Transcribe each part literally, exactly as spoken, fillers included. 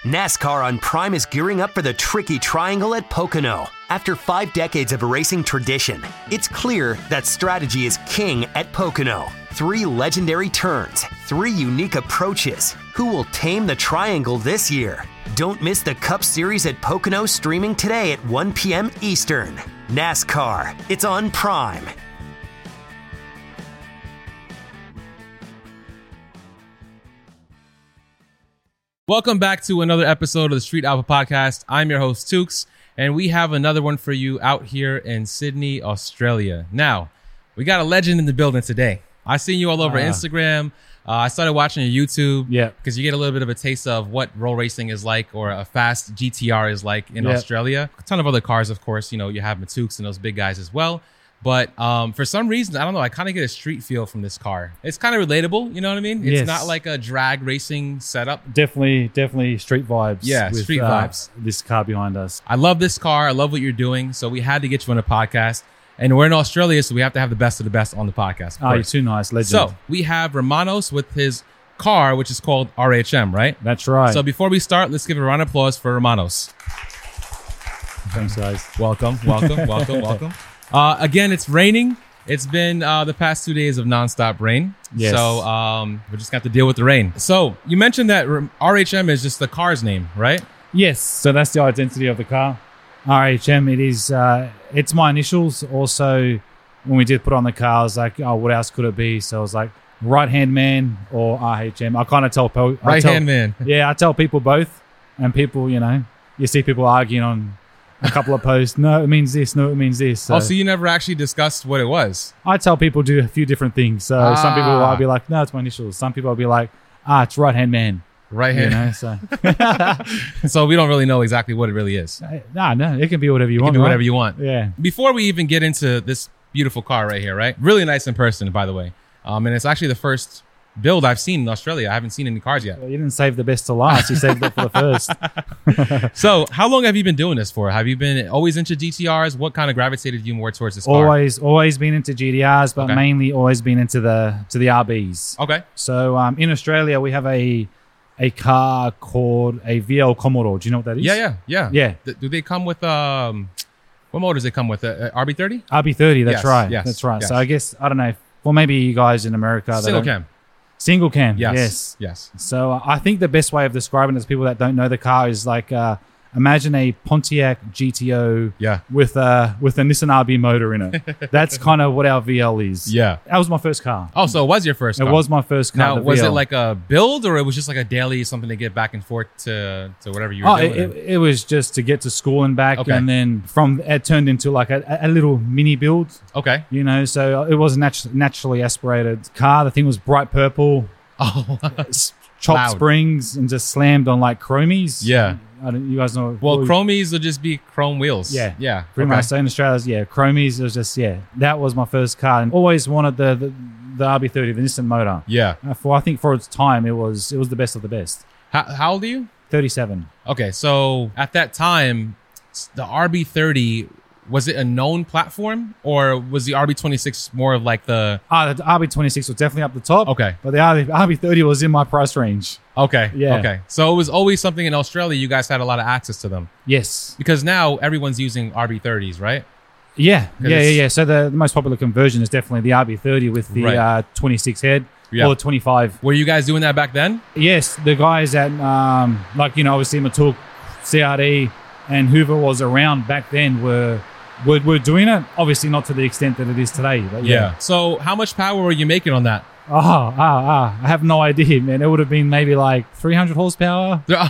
NASCAR on Prime is gearing up for the tricky triangle at Pocono. After five decades of a racing tradition, it's clear that strategy is king at Pocono. Three legendary turns, three unique approaches. Who will tame the triangle this year? Don't miss the Cup Series at Pocono, streaming today at one p.m. Eastern. NASCAR, it's on Prime. Welcome back to another episode of the Street Alpha Podcast. I'm your host, Tukes, and we have another one for you out here in Sydney, Australia. Now, we got a legend in the building today. I seen you all over uh, Instagram. Uh, I started watching your YouTube yeah. because you get a little bit of a taste of what roll racing is like, or a fast G T R is like in yep. Australia. A ton of other cars, of course. You know, you have Matukes and those big guys as well. But um, for some reason, I don't know, I kind of get a street feel from this car. It's kind of relatable, you know what I mean? It's yes. not like a drag racing setup. Definitely, definitely street vibes. Yeah, with, street uh, vibes. This car behind us. I love this car. I love what you're doing. So we had to get you on the podcast. And we're in Australia, so we have to have the best of the best on the podcast. Oh, you're too nice, legend. So we have Romanos with his car, which is called R H M, right? That's right. So before we start, let's give a round of applause for Romanos. Thanks, guys. Welcome, welcome, welcome, welcome. Uh, again, it's raining. It's been uh, the past two days of nonstop rain. Yes. So um, we're just going to have to deal with the rain. So you mentioned that R H M is just the car's name, right? Yes. So that's the identity of the car. R H M, it is, uh, it's my initials. Also, when we did put on the car, I was like, oh, what else could it be? So I was like, right-hand man or R H M. I kind of tell people. Right-hand man. Yeah, I tell people both. And people, you know, you see people arguing on a couple of posts. No, it means this. No, it means this. So oh, so you never actually discussed what it was? I tell people do a few different things. So ah. some people will be like, no, it's my initials. Some people will be like, ah, it's right-hand man. Right hand. You know, so. So we don't really know exactly what it really is. No, no, it can be whatever you it want. It can be right? whatever you want. Yeah. Before we even get into this beautiful car right here, right? Really nice in person, by the way. Um, and it's actually the first build I've seen in Australia. I haven't seen any cars yet. Well, you didn't save the best to last. You saved it for the first. So how long have you been doing this for? Have you been always into G T Rs? What kind of gravitated you more towards this car? Always, always been into G T Rs, but okay. mainly always been into the to the R Bs. Okay. So um, in Australia, we have a a car called a V L Commodore. Do you know what that is? Yeah, yeah, yeah. Yeah. Th- do they come with um? What motors they come with? Uh, R B thirty? R B thirty. That's yes, right. Yes, that's right. Yes. So I guess I don't know. If, well, maybe you guys in America. Single cam. Single cam. Yes. Yes. Yes. So uh, I think the best way of describing it to people that don't know the car is like uh, imagine a Pontiac G T O yeah. with a with a Nissan R B motor in it. That's kind of what our V L is. Yeah. That was my first car. Oh, so it was your first car? It was my first car. Now, was it like a build or it was just like a daily something to get back and forth to, to whatever you were oh, doing? It, it, it was just to get to school and back. Okay. And then from it turned into like a, a little mini build. Okay. You know, so it was a natu- naturally aspirated car. The thing was bright purple. Oh, chopped loud. Springs and just slammed on like chromies. Yeah. I don't, you guys know. Well, chromies will just be chrome wheels. Yeah. Yeah. Pretty okay. much. So in Australia, yeah, chromies was just, yeah, that was my first car. And always wanted the, the, the R B thirty, the Nissan motor. Yeah. Uh, for I think for its time, it was it was the best of the best. How, how old are you? thirty-seven. Okay. So at that time, the R B thirty, was it a known platform or was the R B twenty-six more of like the... Ah, the R B twenty-six was definitely up the top. Okay. But the R B thirty was in my price range. Okay. Yeah. Okay. So it was always something in Australia. You guys had a lot of access to them. Yes. Because now everyone's using R B thirties, right? Yeah. Yeah, yeah, yeah. So the, the most popular conversion is definitely the R B thirty with the Right. uh, twenty-six head Yeah. or the twenty-five. Were you guys doing that back then? Yes. The guys at, um, like, you know, obviously Matuk, C R D, and whoever was around back then were... We're, we're doing it, obviously not to the extent that it is today. But yeah. Yeah. So how much power were you making on that? Oh, ah, ah, I have no idea, man. It would have been maybe like three hundred horsepower. It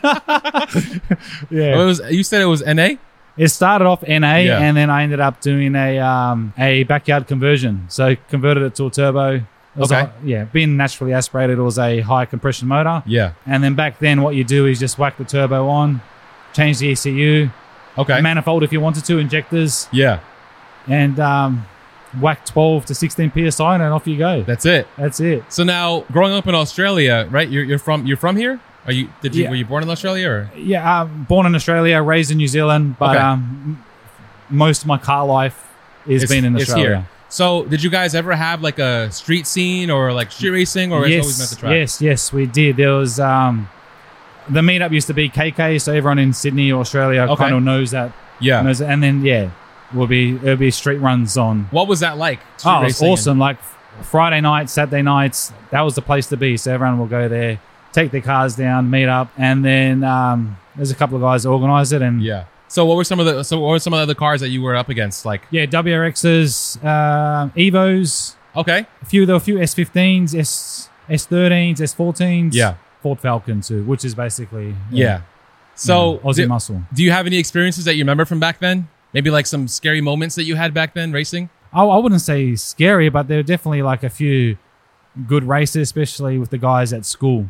Yeah. was, you said it was N A? It started off N A, Yeah. and then I ended up doing a um, a backyard conversion. So converted it to a turbo. It was Okay. a- yeah, being naturally aspirated, it was a high compression motor. Yeah. And then back then, what you do is just whack the turbo on, change the E C U, Okay. manifold if you wanted to, injectors, Yeah. and um, whack twelve to sixteen P S I, and off you go. That's it. That's it. So now, growing up in Australia, right? You're, you're from you're from here. Are you? Did you? Yeah. Were you born in Australia or? Yeah, um, born in Australia, raised in New Zealand, but Okay. um, most of my car life has It's- been in it's Australia. here. So, did you guys ever have like a street scene or like street racing, or it's always meant to track? Yes, yes, we did. There was um, the meetup used to be K K, so everyone in Sydney or Australia Okay. kind of knows that. Yeah. Knows that. And then yeah, will be it'll be street runs on. What was that like? Street Oh, it's racing and- awesome! Like Friday nights, Saturday nights, that was the place to be. So everyone will go there, take their cars down, meet up, and then um, there's a couple of guys that organise it. And Yeah. So what were some of the so what were some of the other cars that you were up against? Like, yeah, W R Xs, uh, Evos, okay. a few there were a few S fifteens, S S13s, S fourteens, Yeah. Ford Falcon too, which is basically Yeah. So you know, Aussie do, muscle. do you have any experiences that you remember from back then? Maybe like some scary moments that you had back then racing? I, I wouldn't say scary, but there are definitely like a few good races, especially with the guys at school.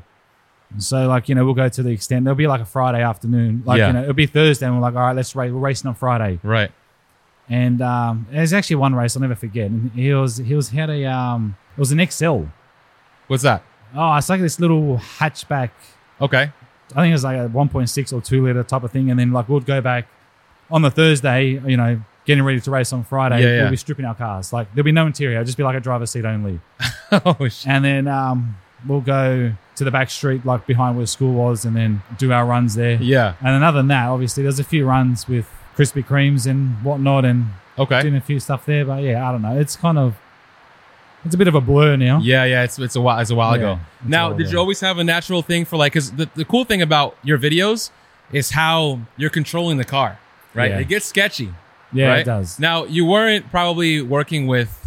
So like, you know, we'll go to the extent, there'll be like a Friday afternoon, like, Yeah. you know, it'll be Thursday and we're like, all right, let's race. We're racing on Friday. Right. And um, there's actually one race I'll never forget. And he was, he was, he had a, um, it was an X L. What's that? Oh, it's like this little hatchback. Okay. I think it was like a one point six or two liter type of thing. And then like we'd go back on the Thursday, you know, getting ready to race on Friday. Yeah, yeah. We'll be stripping our cars. Like there'll be no interior. It'll just be like a driver's seat only. Oh shit. And then um, we'll go to the back street, like behind where school was, and then do our runs there. Yeah. And then other than that, obviously, there's a few runs with Krispy Kremes and whatnot, and Okay. doing a few stuff there. But yeah, I don't know. It's kind of, it's a bit of a blur now. Yeah, yeah, it's it's a while it's a while Yeah, ago. it's a Now, while did ago. you always have a natural thing for like? Because the, the cool thing about your videos is how you're controlling the car, right? Yeah. It gets sketchy. Yeah, right? it does. Now, you weren't probably working with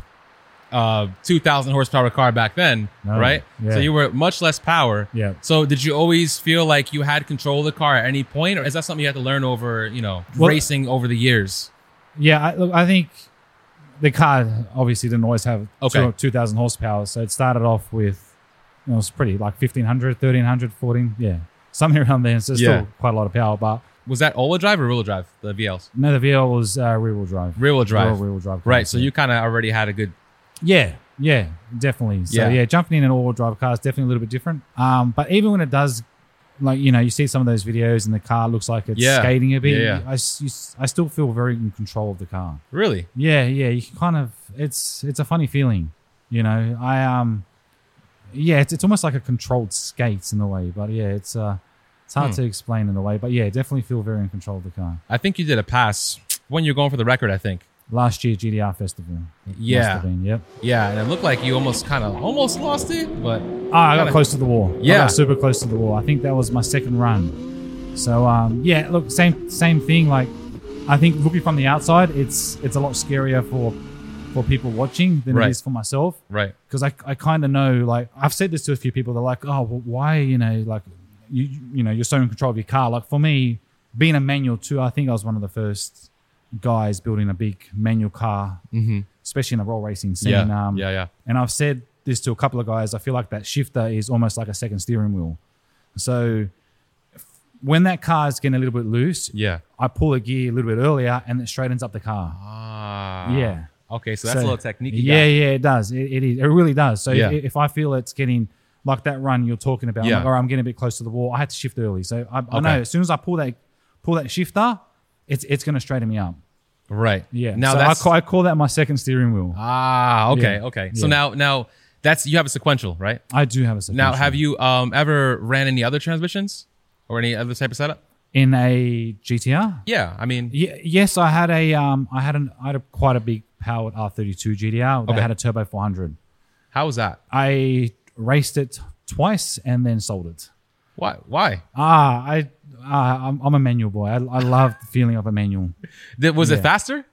uh two thousand horsepower car back then, No, right? yeah. So you were much less power. Yeah. So did you always feel like you had control of the car at any point, or is that something you had to learn over, you know, Well- racing over the years? Yeah, I, look, I think the car obviously didn't always have Okay. two thousand horsepower. So it started off with, you know, it was pretty like fifteen hundred, thirteen hundred, fourteen. Yeah. Something around there. So it's Yeah. still quite a lot of power. But Was that all-wheel drive or rear-wheel drive? The V Ls, no, the V L was uh, rear wheel drive. rear-wheel drive, Rear wheel drive. right? cars, So yeah. you kind of already had a good. Yeah, yeah, definitely. So Yeah. yeah, jumping in an all-wheel drive car is definitely a little bit different. Um, but even when it does, like, you know, you see some of those videos and the car looks like it's Yeah. skating a bit. Yeah, yeah. I, s- you s- I still feel very in control of the car. Really? Yeah, yeah. You can kind of, it's it's a funny feeling, you know. I um, yeah, it's it's almost like a controlled skates in a way. But yeah, it's uh, it's hard Hmm. to explain in a way. But yeah, definitely feel very in control of the car. I think you did a pass when you're going for the record. I think. Last year G D R Festival. Yeah. Must have been, yep. Yeah, and it looked like you almost kind of almost lost it, but Ah, I got Kinda- close to the wall. I Yeah. got super close to the wall. I think that was my second run. So um, yeah, look, same same thing. Like, I think looking from the outside, it's it's a lot scarier for for people watching than Right. it is for myself, right. because I I kind of know. Like, I've said this to a few people. They're like, oh, well, why you know like you you know you're so in control of your car. Like for me, being a manual too, I think I was one of the first guys building a big manual car, Mm-hmm. especially in the roll racing scene. Yeah, Um, yeah, yeah. and I've said this to a couple of guys. I feel like that shifter is almost like a second steering wheel. So f- when that car is getting a little bit loose, Yeah. I pull the gear a little bit earlier and it straightens up the car. Ah. Yeah. Okay, so that's a So- little technique. You Yeah, got. yeah, it does. It, it is. It really does. So Yeah. if, if I feel it's getting like that run you're talking about, Yeah. like, or I'm getting a bit close to the wall, I had to shift early. So I, I Okay. know as soon as I pull that pull that shifter, it's it's going to straighten me up. Right. Yeah. Now so I that's call, I call that my second steering wheel. ah. Okay. Yeah. Okay. So Yeah. now now that's you have a sequential, right? I do have a second. Now, have you um ever ran any other transmissions or any other type of setup? in a G T R? Yeah. I mean. Yeah, yes, I had a um, I had an I had a quite a big powered R thirty-two G T R that Okay. had a turbo four hundred. How was that? I raced it twice and then sold it. Why? Why? Ah, I uh, I'm, I'm a manual boy. I, I love the feeling of a manual. Did, was it Yeah. faster?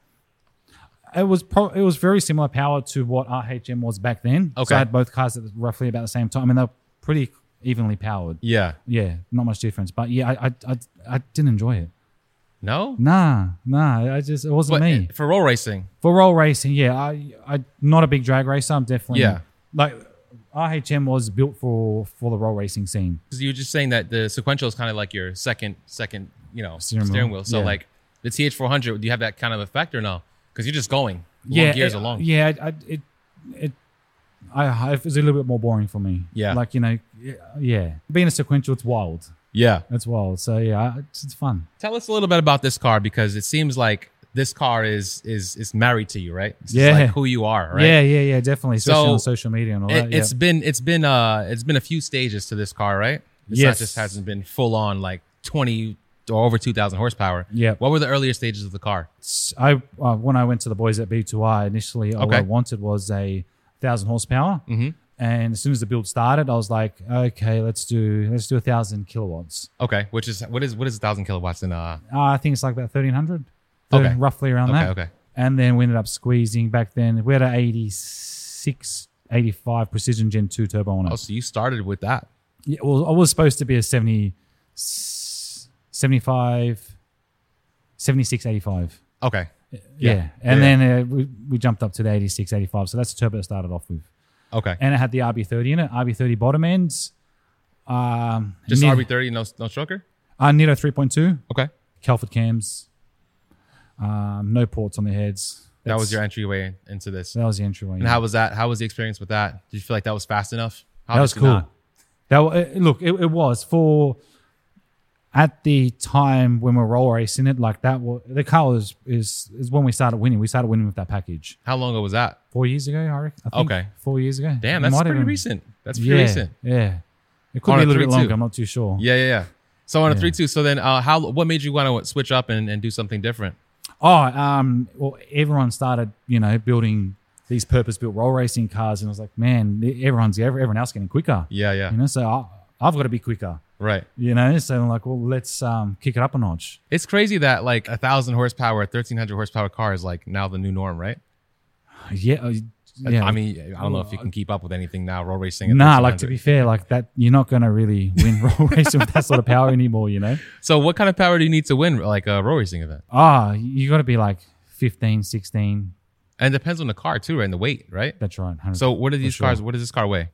It was pro- it was very similar power to what R H M was back then. Okay. So I had both cars at roughly about the same time. I mean, they're pretty evenly powered. Yeah. Yeah, not much difference. But yeah, I I I, I didn't enjoy it. No. Nah, nah. I just it wasn't But me. for roll racing. For roll racing, yeah, I I not a big drag racer. I'm definitely Yeah. like R H M was built for for the roll racing scene. Because you were just saying that the sequential is kind of like your second, second, you know, steering, Steering wheel. wheel, So yeah. like the T H four hundred, do you have that kind of effect or no? Because you're just going long yeah, gears it, along. Yeah, I, I, it it I it was a little bit more boring for me. Yeah. like you know, yeah, yeah. Being a sequential, it's wild. Yeah. It's wild. So yeah, it's, it's fun. Tell us a little bit about this car because it seems like this car is is is married to you, right? It's just Yeah. like who you are, right? Yeah, yeah, yeah, definitely. Especially So, on social media and all It, that. it's yeah. been it's been uh it's been a few stages to this car, right? It's Yes. not just hasn't been full on like twenty or over two thousand horsepower. Yeah. What were the earlier stages of the car? I uh, when I went to the boys at B two I initially, all Okay. I wanted was a thousand horsepower. Mhm. And as soon as the build started, I was like, okay, let's do let's do a thousand kilowatts. Okay, which is what is what is a thousand kilowatts in uh? Uh, I think it's like about thirteen hundred. Okay. Roughly around Okay, that. okay. And then we ended up squeezing back then. We had an eighty-six, eighty-five Precision Gen two turbo on it. Oh, so you started with that? Yeah, well, I was supposed to be a seventy, seventy-five, seventy-six, eighty-five. Okay. Yeah. Yeah. And Yeah. then uh, we, we jumped up to the eighty-six, eighty-five. So that's the turbo that started off with. Okay. And it had the R B thirty in it, R B thirty bottom ends. Um, Just Nid- R B thirty, no no stroker. Uh, Nitto three point two, Okay. Kelford cams, um, no ports on the heads. That was That's- your entryway into this. That was the entryway. And how was that? How was the experience with that? Did you feel like that was fast enough? That was Obviously cool. not. That wa- uh, look, it, it was for at the time when we were roll racing it. Like that, was, the car was is is when we started winning. We started winning with that package How long ago was that? four years ago. I reckon. I think Okay. four years ago. Damn, It that's might pretty even- recent. That's pretty Yeah, recent. yeah. It could On be a a little bit three two. longer. I'm not too sure. Yeah, yeah, yeah. So on a Yeah. three two. So then, uh, how? What made you want to switch up and, and do something different? Oh, um, well, everyone started, you know, building these purpose-built roll racing cars, and I was like, man, everyone's everyone else getting quicker. Yeah, yeah. You know, so I, I've got to be quicker. Right. You know, so I'm like, well, let's um, kick it up a notch. It's crazy that like a thousand horsepower, thirteen hundred horsepower car is like now the new norm, right? Yeah, uh, yeah. I mean, I don't know if you can keep up with anything now. Roll racing. At Nah, like to thirteen hundred. be fair, like that, you're not going to really win roll racing with that sort of power anymore, you know? So what kind of power do you need to win like a roll racing event? Ah, you got to be like fifteen, sixteen. And it depends on the car too, right? And the weight, right? That's right. one hundred So what are these sure. cars? What does this car weigh?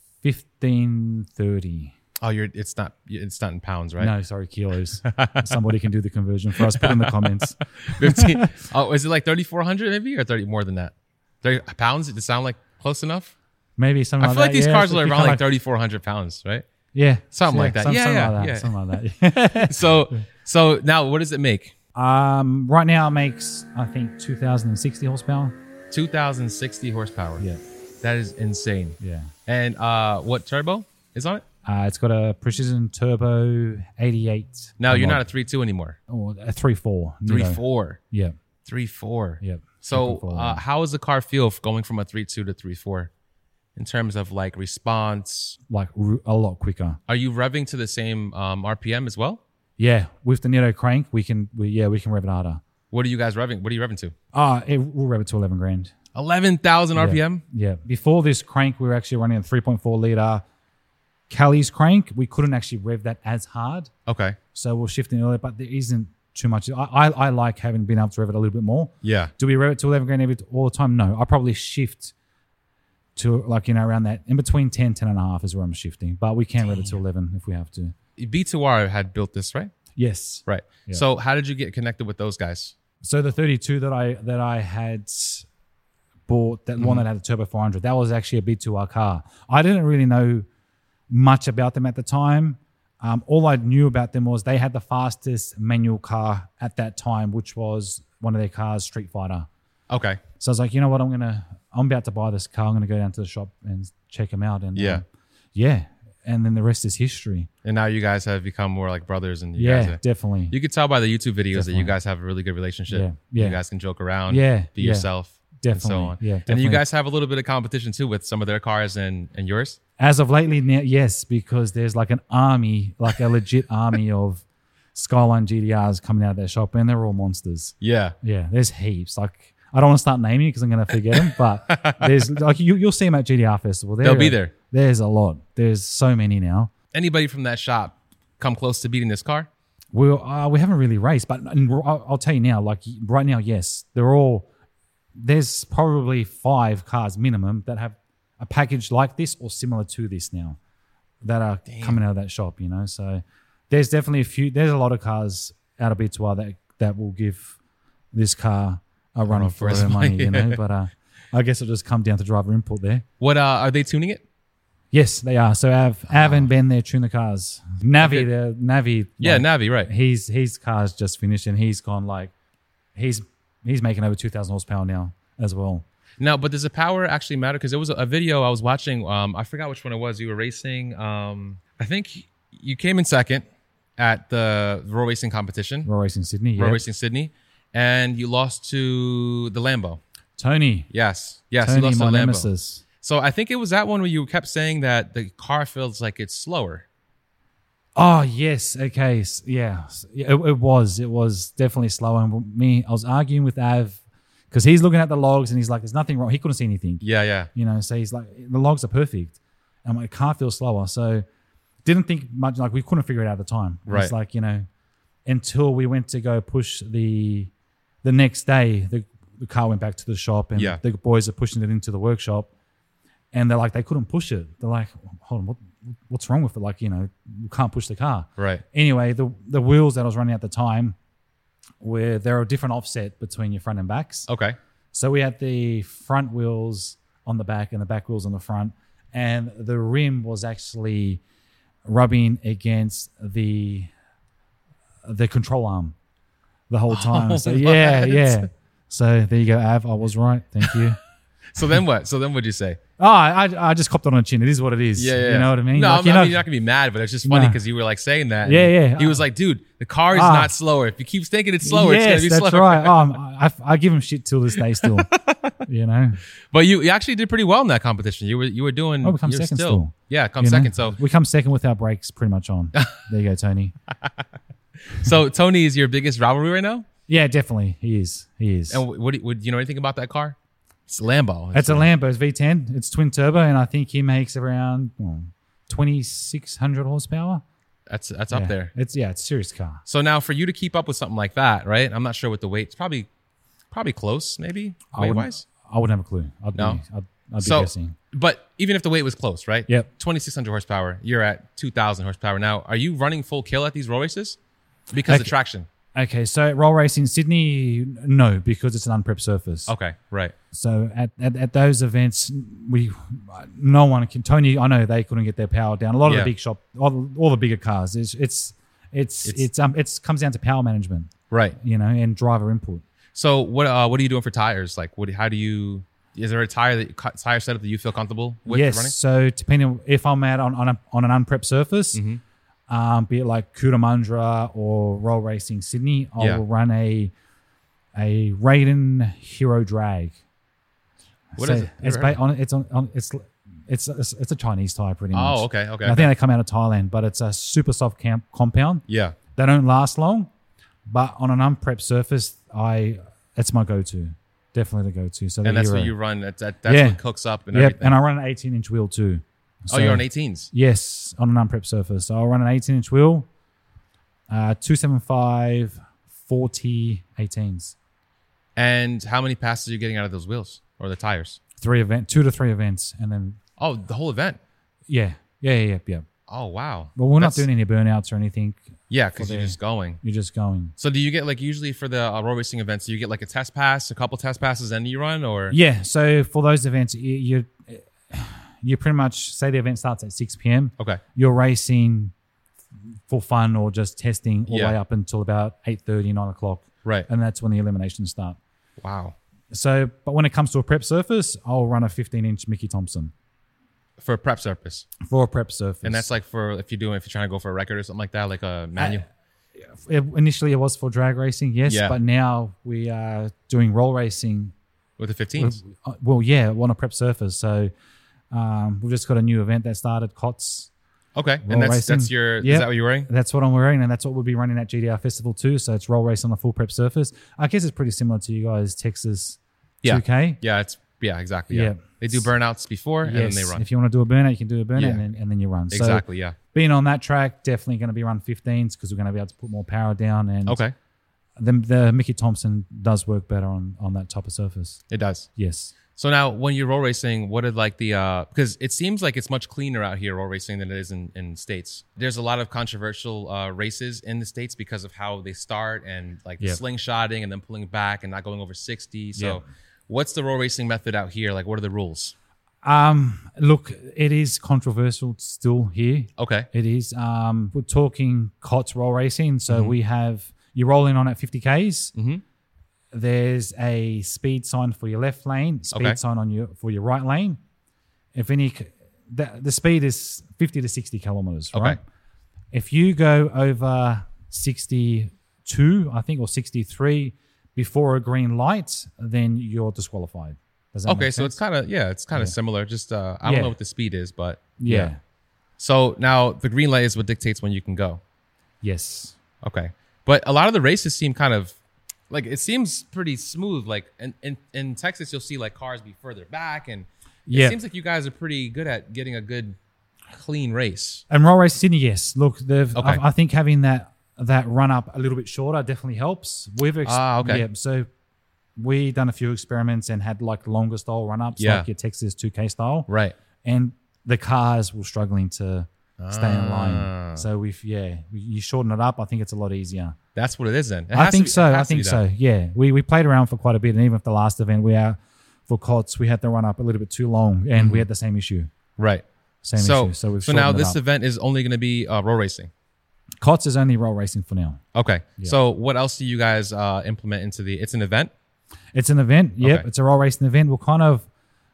fifteen, thirty. Oh, you're. It's not. It's not in pounds, right? No, sorry, kilos. Somebody can do the conversion for us. Put in the comments. fifteen. Oh, is it like thirty-four hundred maybe, or thirty more than that? thirty pounds? Does it sound like close enough? Maybe something I like feel like that. these yeah, cars if are you around come like thirty-four hundred pounds, right? Yeah, Something like that. some- Yeah, something yeah, like that. yeah. Something like that. So, so now what does it make? um, right now it makes I think two thousand sixty horsepower. two thousand sixty horsepower. Yeah, That is insane. yeah. And uh, what turbo is on it? Uh, it's got a Precision Turbo eighty-eight. No, you're mod. not a three two anymore. Or a three four. three four. Yeah, three four. yeah. So, three four, uh, yeah. how does the car feel f- going from a three two to three four in terms of like response? like r- a lot quicker. Are you revving to the same um, R P M as well? Yeah, with the Nitto crank, we can. We, yeah, we can rev it harder. What are you guys revving? What are you revving to? Ah, it, we'll rev it to eleven grand. eleven thousand R P M? Yeah. Before this crank, we were actually running a three point four liter Cali's crank. We couldn't actually rev that as hard, Okay. so we're shifting earlier. But there isn't too much. I, I, I like having been able to rev it a little bit more. Yeah. Do we rev it to eleven grand every all the time? No, I probably shift to like you know around that in between ten, ten and a half is where I'm shifting. But we can rev it to eleven if we have to. B two R had built this, right? Yes. Right. Yeah. So how did you get connected with those guys? So the thirty-two that I that I had bought, that Mm-hmm. one that had a turbo four hundred, that was actually a B two R car. I didn't really know much about them at the time. Um, all I knew about them was they had the fastest manual car at that time, which was one of their cars, Street Fighter. Okay. So I was like, you know what, I'm gonna, I'm about to buy this car. I'm gonna go down to the shop and check them out. And Yeah. um, yeah, and then the rest is history. And now you guys have become more like brothers, and you Yeah, guys are, definitely. you could tell by the YouTube videos that you Definitely. guys have a really good relationship. Yeah, yeah. You guys can joke around, Yeah, be yeah. yourself, and so Definitely, on. yeah, And you definitely. guys have a little bit of competition too with some of their cars and, and yours. As of lately, now, yes, because there's like an army, like a legit army of Skyline G T Rs coming out of their shop, and they're all monsters. Yeah. Yeah, there's heaps. Like I don't want to start naming because I'm going to forget them, but there's like you, you'll see them at G T R Festival. There, They'll be there. There's a lot. There's so many now. Anybody from that shop come close to beating this car? We uh, we haven't really raced, but and we're- I'll, I'll tell you now. Like right now, yes, they're all. There's probably five cars minimum that have a package like this or similar to this now that are coming out of that shop. You know, so there's definitely a few. There's a lot of cars out of B two R that that will give this car a run off for for their his money. money. You know, but uh, I guess it'll just come down to driver input there. What uh, are they tuning it? Yes, they are. So Av, Av and Ben, they're tune the cars. Navi, Okay. they're Navi. Yeah, like, Navi, right? He's his car's just finished and he's gone like he's he's making over two thousand horsepower now as well. Now, but does the power actually matter? Because there was a, a video I was watching. Um, I forgot which one it was. You were racing. Um, I think you came in second at the roll racing competition, Roll Racing Sydney. roll Yeah. racing Sydney, and you lost to the Lambo. Tony. Yes, yes, you Tony, lost to my the Lambo. nemesis. So I think it was that one where you kept saying that the car feels like it's slower. Oh yes, okay, S- yeah, S- yeah, it, it was, it was definitely slow. And me, I was arguing with Av because he's looking at the logs and he's like, "There's nothing wrong." He couldn't see anything, Yeah, yeah, you know. So he's like, "The logs are perfect." And I'm like, "Car feels slower." So didn't think much. Like we couldn't figure it out at the time. Right. It's like, you know, until we went to go push the the next day, the, the car went back to the shop and Yeah. the boys are pushing it into the workshop, and they're like, they couldn't push it. They're like, "Hold on, what, what's wrong with it?" Like, you know, we can't push the car. right. Anyway, the the wheels that I was running at the time were there are a different offset between your front and backs. Okay. So we had the front wheels on the back and the back wheels on the front, and the rim was actually rubbing against the the control arm the whole time. Oh, so yeah, what? yeah. So there you go, Av. I was right. Thank you. So then what? So then what'd you say? Oh, I I just copped it on the chin. It is what it is. Yeah, yeah. You know what I mean? No, Like, I'm you not, know- you're not gonna be mad, but it's just funny Nah. because you were like saying that. Yeah, and yeah. He was like, "Dude, the car is Ah. not slower. If you keep thinking it's slower, yes, it's gonna be that's slower." right. Um, I, I give him shit till this day still. You know, But you, you actually did pretty well in that competition. You were you were doing. Oh, we come you were second still. still. Yeah, come you know? second. So we come second with our brakes pretty much on. There you go, Tony. so Tony is your biggest rivalry right now. Yeah, definitely. He is. He is. And what do you, would you know anything about that car? It's Lambo. It's a Lambo. It's V ten. It's twin turbo, and I think he makes around well, twenty-six hundred horsepower. That's that's Yeah. up there. It's yeah, it's a serious car. So now for you to keep up with something like that, right? I'm not sure what the weight. It's probably probably close, maybe I weight wouldn't- wise. I wouldn't have a clue. I'd No? be, I'd, I'd be So, guessing. but even if the weight was close, right? Yep. twenty-six hundred horsepower. You're at two thousand horsepower now. Are you running full kill at these roll races because of Okay. traction? Okay, so roll racing Sydney, no, because it's an unprepped surface. Okay, right. So at, at, at those events, we no one can. Tony, I know they couldn't get their power down. A lot of Yeah. the big shop, all, the- all the bigger cars, it's it's it's It's- it's, um it's comes down to power management, Right. you know, and driver input. So what uh, what are you doing for tires? Like, what? How do you? Is there a tire that tire setup that you feel comfortable with yes. running? So depending on if I'm at on on, a, on an unprepped surface, Mm-hmm. um, be it like Cootamundra or Roll Racing Sydney, I'll Yeah. run a a Raiden Hero Drag. What so is it? It's Never heard ba- on it's on, on it's it's it's it's a Chinese tire pretty much. Oh, okay, okay. I okay. think they come out of Thailand, but it's a super soft camp compound. Yeah. They don't last long, but on an unprepped surface, I it's my go-to. Definitely the go-to. So the And that's Hero. what you run. That, that, that's Yeah. what cooks up and Yep, everything. and I run an eighteen-inch wheel too. oh, you're on eighteens. Yes, on an unprepped surface. So I'll run an eighteen-inch wheel, uh, two seventy-five, forty, eighteens. And how many passes are you getting out of those wheels or the tires? Three event, two to three events, and then Oh, the whole event. yeah, yeah, yeah, yeah. yeah. Oh, wow. But we're That's- not doing any burnouts or anything. Yeah, because for you're the- just going. You're just going. So do you get like usually for the uh, roll racing events, do you get like a test pass, a couple test passes, and you run, or Yeah. So for those events, you you, you pretty much say the event starts at six p.m. okay, You're racing for fun or just testing all the Yeah. way up until about eight thirty, nine o'clock, right? and that's when the eliminations start. Wow. So, but when it comes to a prep surface, I'll run a fifteen-inch Mickey Thompson For a prep surface, for a prep surface, and that's like for if you're doing if you're trying to go for a record or something like that, like a manual. It- initially it was for drag racing, yes, Yeah. but now we are doing roll racing. with the fifteens. Uh, Well, yeah, on a prep surface. So um, we've just got a new event that started, C O T S. Okay, roll and that's racing. that's your is Yep. that what you're wearing? That's what I'm wearing, and that's what we'll be running at G D R Festival too. So it's roll race on a full prep surface. I guess it's pretty similar to you guys, Texas Yeah. two K. Yeah, it's yeah, exactly. Yeah, Yeah. they do burnouts before and then Yes. they run. If you want to do a burnout, you can do a burnout, Yeah. and, then, and then you run. So Exactly. Yeah. being on that track, definitely going to be run fifteens because we're going to be able to put more power down. And Okay, the, the Mickey Thompson does work better on, on that type of surface. it does. Yes. So now, when you're roll racing, what did like the uh because it seems like it's much cleaner out here roll racing than it is in in states. There's a lot of controversial uh, races in the states because of how they start and like the Yep. slingshotting and then pulling back and not going over sixty. So, Yep. what's the roll racing method out here? Like, what are the rules? Um, look, it is controversial still here. Okay. It is. Um, we're talking C O T S roll racing. So Mm-hmm. we have you roll in on at fifty Ks. Mhm. There's a speed sign for your left lane, speed Okay. sign on your for your right lane. If any, c- the, the speed is fifty to sixty kilometers, right? Okay. If you go over sixty-two, I think, or sixty-three before a green light, then you're disqualified. Does that Okay, make so sense? it's kind of yeah, it's kind of Yeah. similar. Just uh, I don't Yeah. know what the speed is, but Yeah. So now the green light is what dictates when you can go. Yes. Okay, but a lot of the races seem kind of like it seems pretty smooth. Like in in, in Texas, you'll see like cars be further back, and it Yeah. seems like you guys are pretty good at getting a good, clean race. And Roll Race Sydney, yes. Look, they've. Okay. I, I think having that that run up a little bit shorter definitely helps. We've ex- Ah, okay. Yeah, so we done a few experiments and had like longer style run ups, Yeah. like your Texas two K style, Right. and the cars were struggling to stay in Ah. line. So we've yeah, you shorten it up. I think it's a lot easier. That's what it is then. It I has to think be- so. it I has to be think that. so. Yeah, we we played around for quite a bit, and even at the last event, we are for C O T S, we had to run up a little bit too long, and we had the same issue. Right. Same So issue. So we've so now shortened it this up. event is only going to be uh, roll racing. C O T S is only roll racing for now. Okay. So what else do you guys uh, implement into the? It's an event. It's an event. Yep, Okay. it's a roll racing event. We're kind of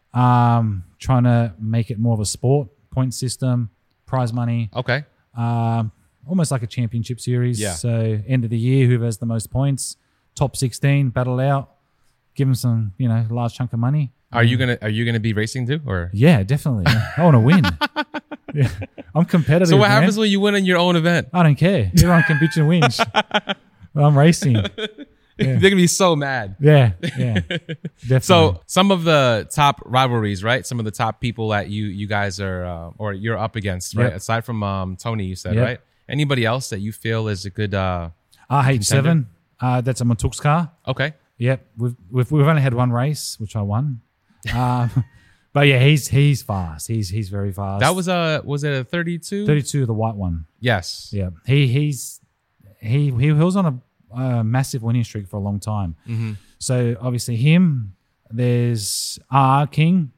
um, trying to make it more of a sport, point system, prize money, Okay. um, almost like a championship series. Yeah. So end of the year, whoever has the most points, top sixteen, battle out, give them some, you know, large chunk of money. Are you gonna Are you gonna be racing too, or? Yeah, definitely. I want to win. Yeah. I'm competitive. So what man. happens when you win in your own event? I don't care. Everyone can bitch and whinge. I'm racing. They're gonna be so mad. Yeah, yeah, definitely. So some of the top rivalries, right? Some of the top people that you you guys are uh, or you're up against, right? Yep. Aside from um, Tony, you said, Yep. right? Anybody else that you feel is a good? Uh, R H seven, uh, that's a Matux car. okay. Yep, we've, we've we've only had one race, which I won. Um, but yeah, he's he's fast. He's he's very fast. That was a was it a thirty-two? thirty-two, the white one. Yes. Yeah, he he's he he was on a, a massive winning streak for a long time. Mm-hmm. So obviously him. There's R King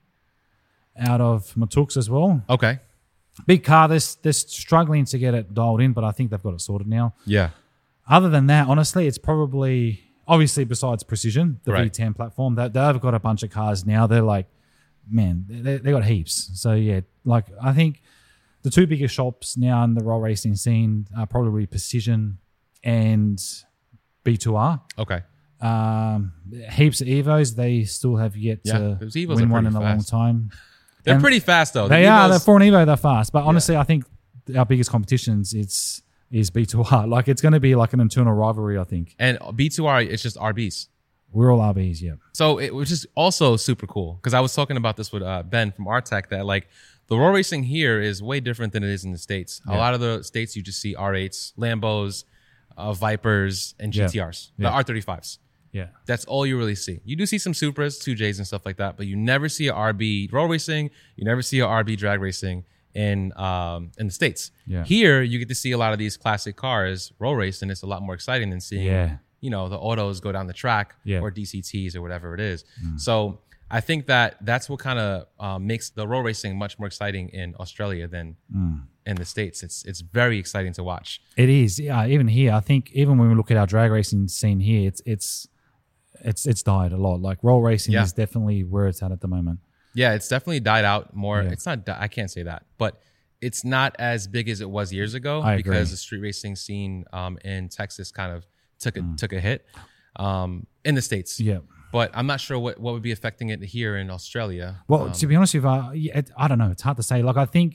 out of Matux as well. Okay. Big car. They're, they're struggling to get it dialed in, but I think they've got it sorted now. Yeah. Other than that, honestly, it's probably obviously besides Precision, the Right. V ten platform, that they've got a bunch of cars now. They're like, man, they they got heaps. So yeah, like I think the two biggest shops now in the roll racing scene are probably Precision and B two R. Okay. Um, heaps of Evos. They still have yet Yeah, to those Evos win are one in pretty a long fast. time. They're And pretty fast though. The They are. Evos- They're for an Evo. They're fast. But honestly, I think our biggest competitions it's is B two R. Like it's going to be like an internal rivalry. I think and B two R, it's just R Bs. we're all R Bs. Yeah. So it was just also super cool because I was talking about this with uh, Ben from R Tech that like the roll racing here is way different than it is in the States. A Yeah. lot of the States you just see R eights, Lambos, uh, Vipers, and Yeah. G T Rs, Yeah. the R thirty-fives. Yeah. That's all you really see. You do see some Supras, two Js and stuff like that, but you never see a R B roll racing. You never see a R B drag racing in um, in the States. Yeah. Here, you get to see a lot of these classic cars roll race, and it's a lot more exciting than seeing Yeah. you know the autos go down the track Yeah. or D C Ts or whatever it is. So I think that that's what kind of um, makes the roll racing much more exciting in Australia than in the States. It's it's very exciting to watch. It is. Yeah. Even here, I think even when we look at our drag racing scene here, it's it's it's it's died a lot. Like roll racing Yeah. is definitely where it's at at the moment. Yeah, it's definitely died out more. Yeah. It's not. di- I can't say that, but it's not as big as it was years ago I because agree. the street racing scene um, in Texas kind of took a Mm. took a hit um, in the States. Yeah. But I'm not sure what, what would be affecting it here in Australia. Well, Um, to be honest with you, I, yeah, it, I don't know. It's hard to say. Like I think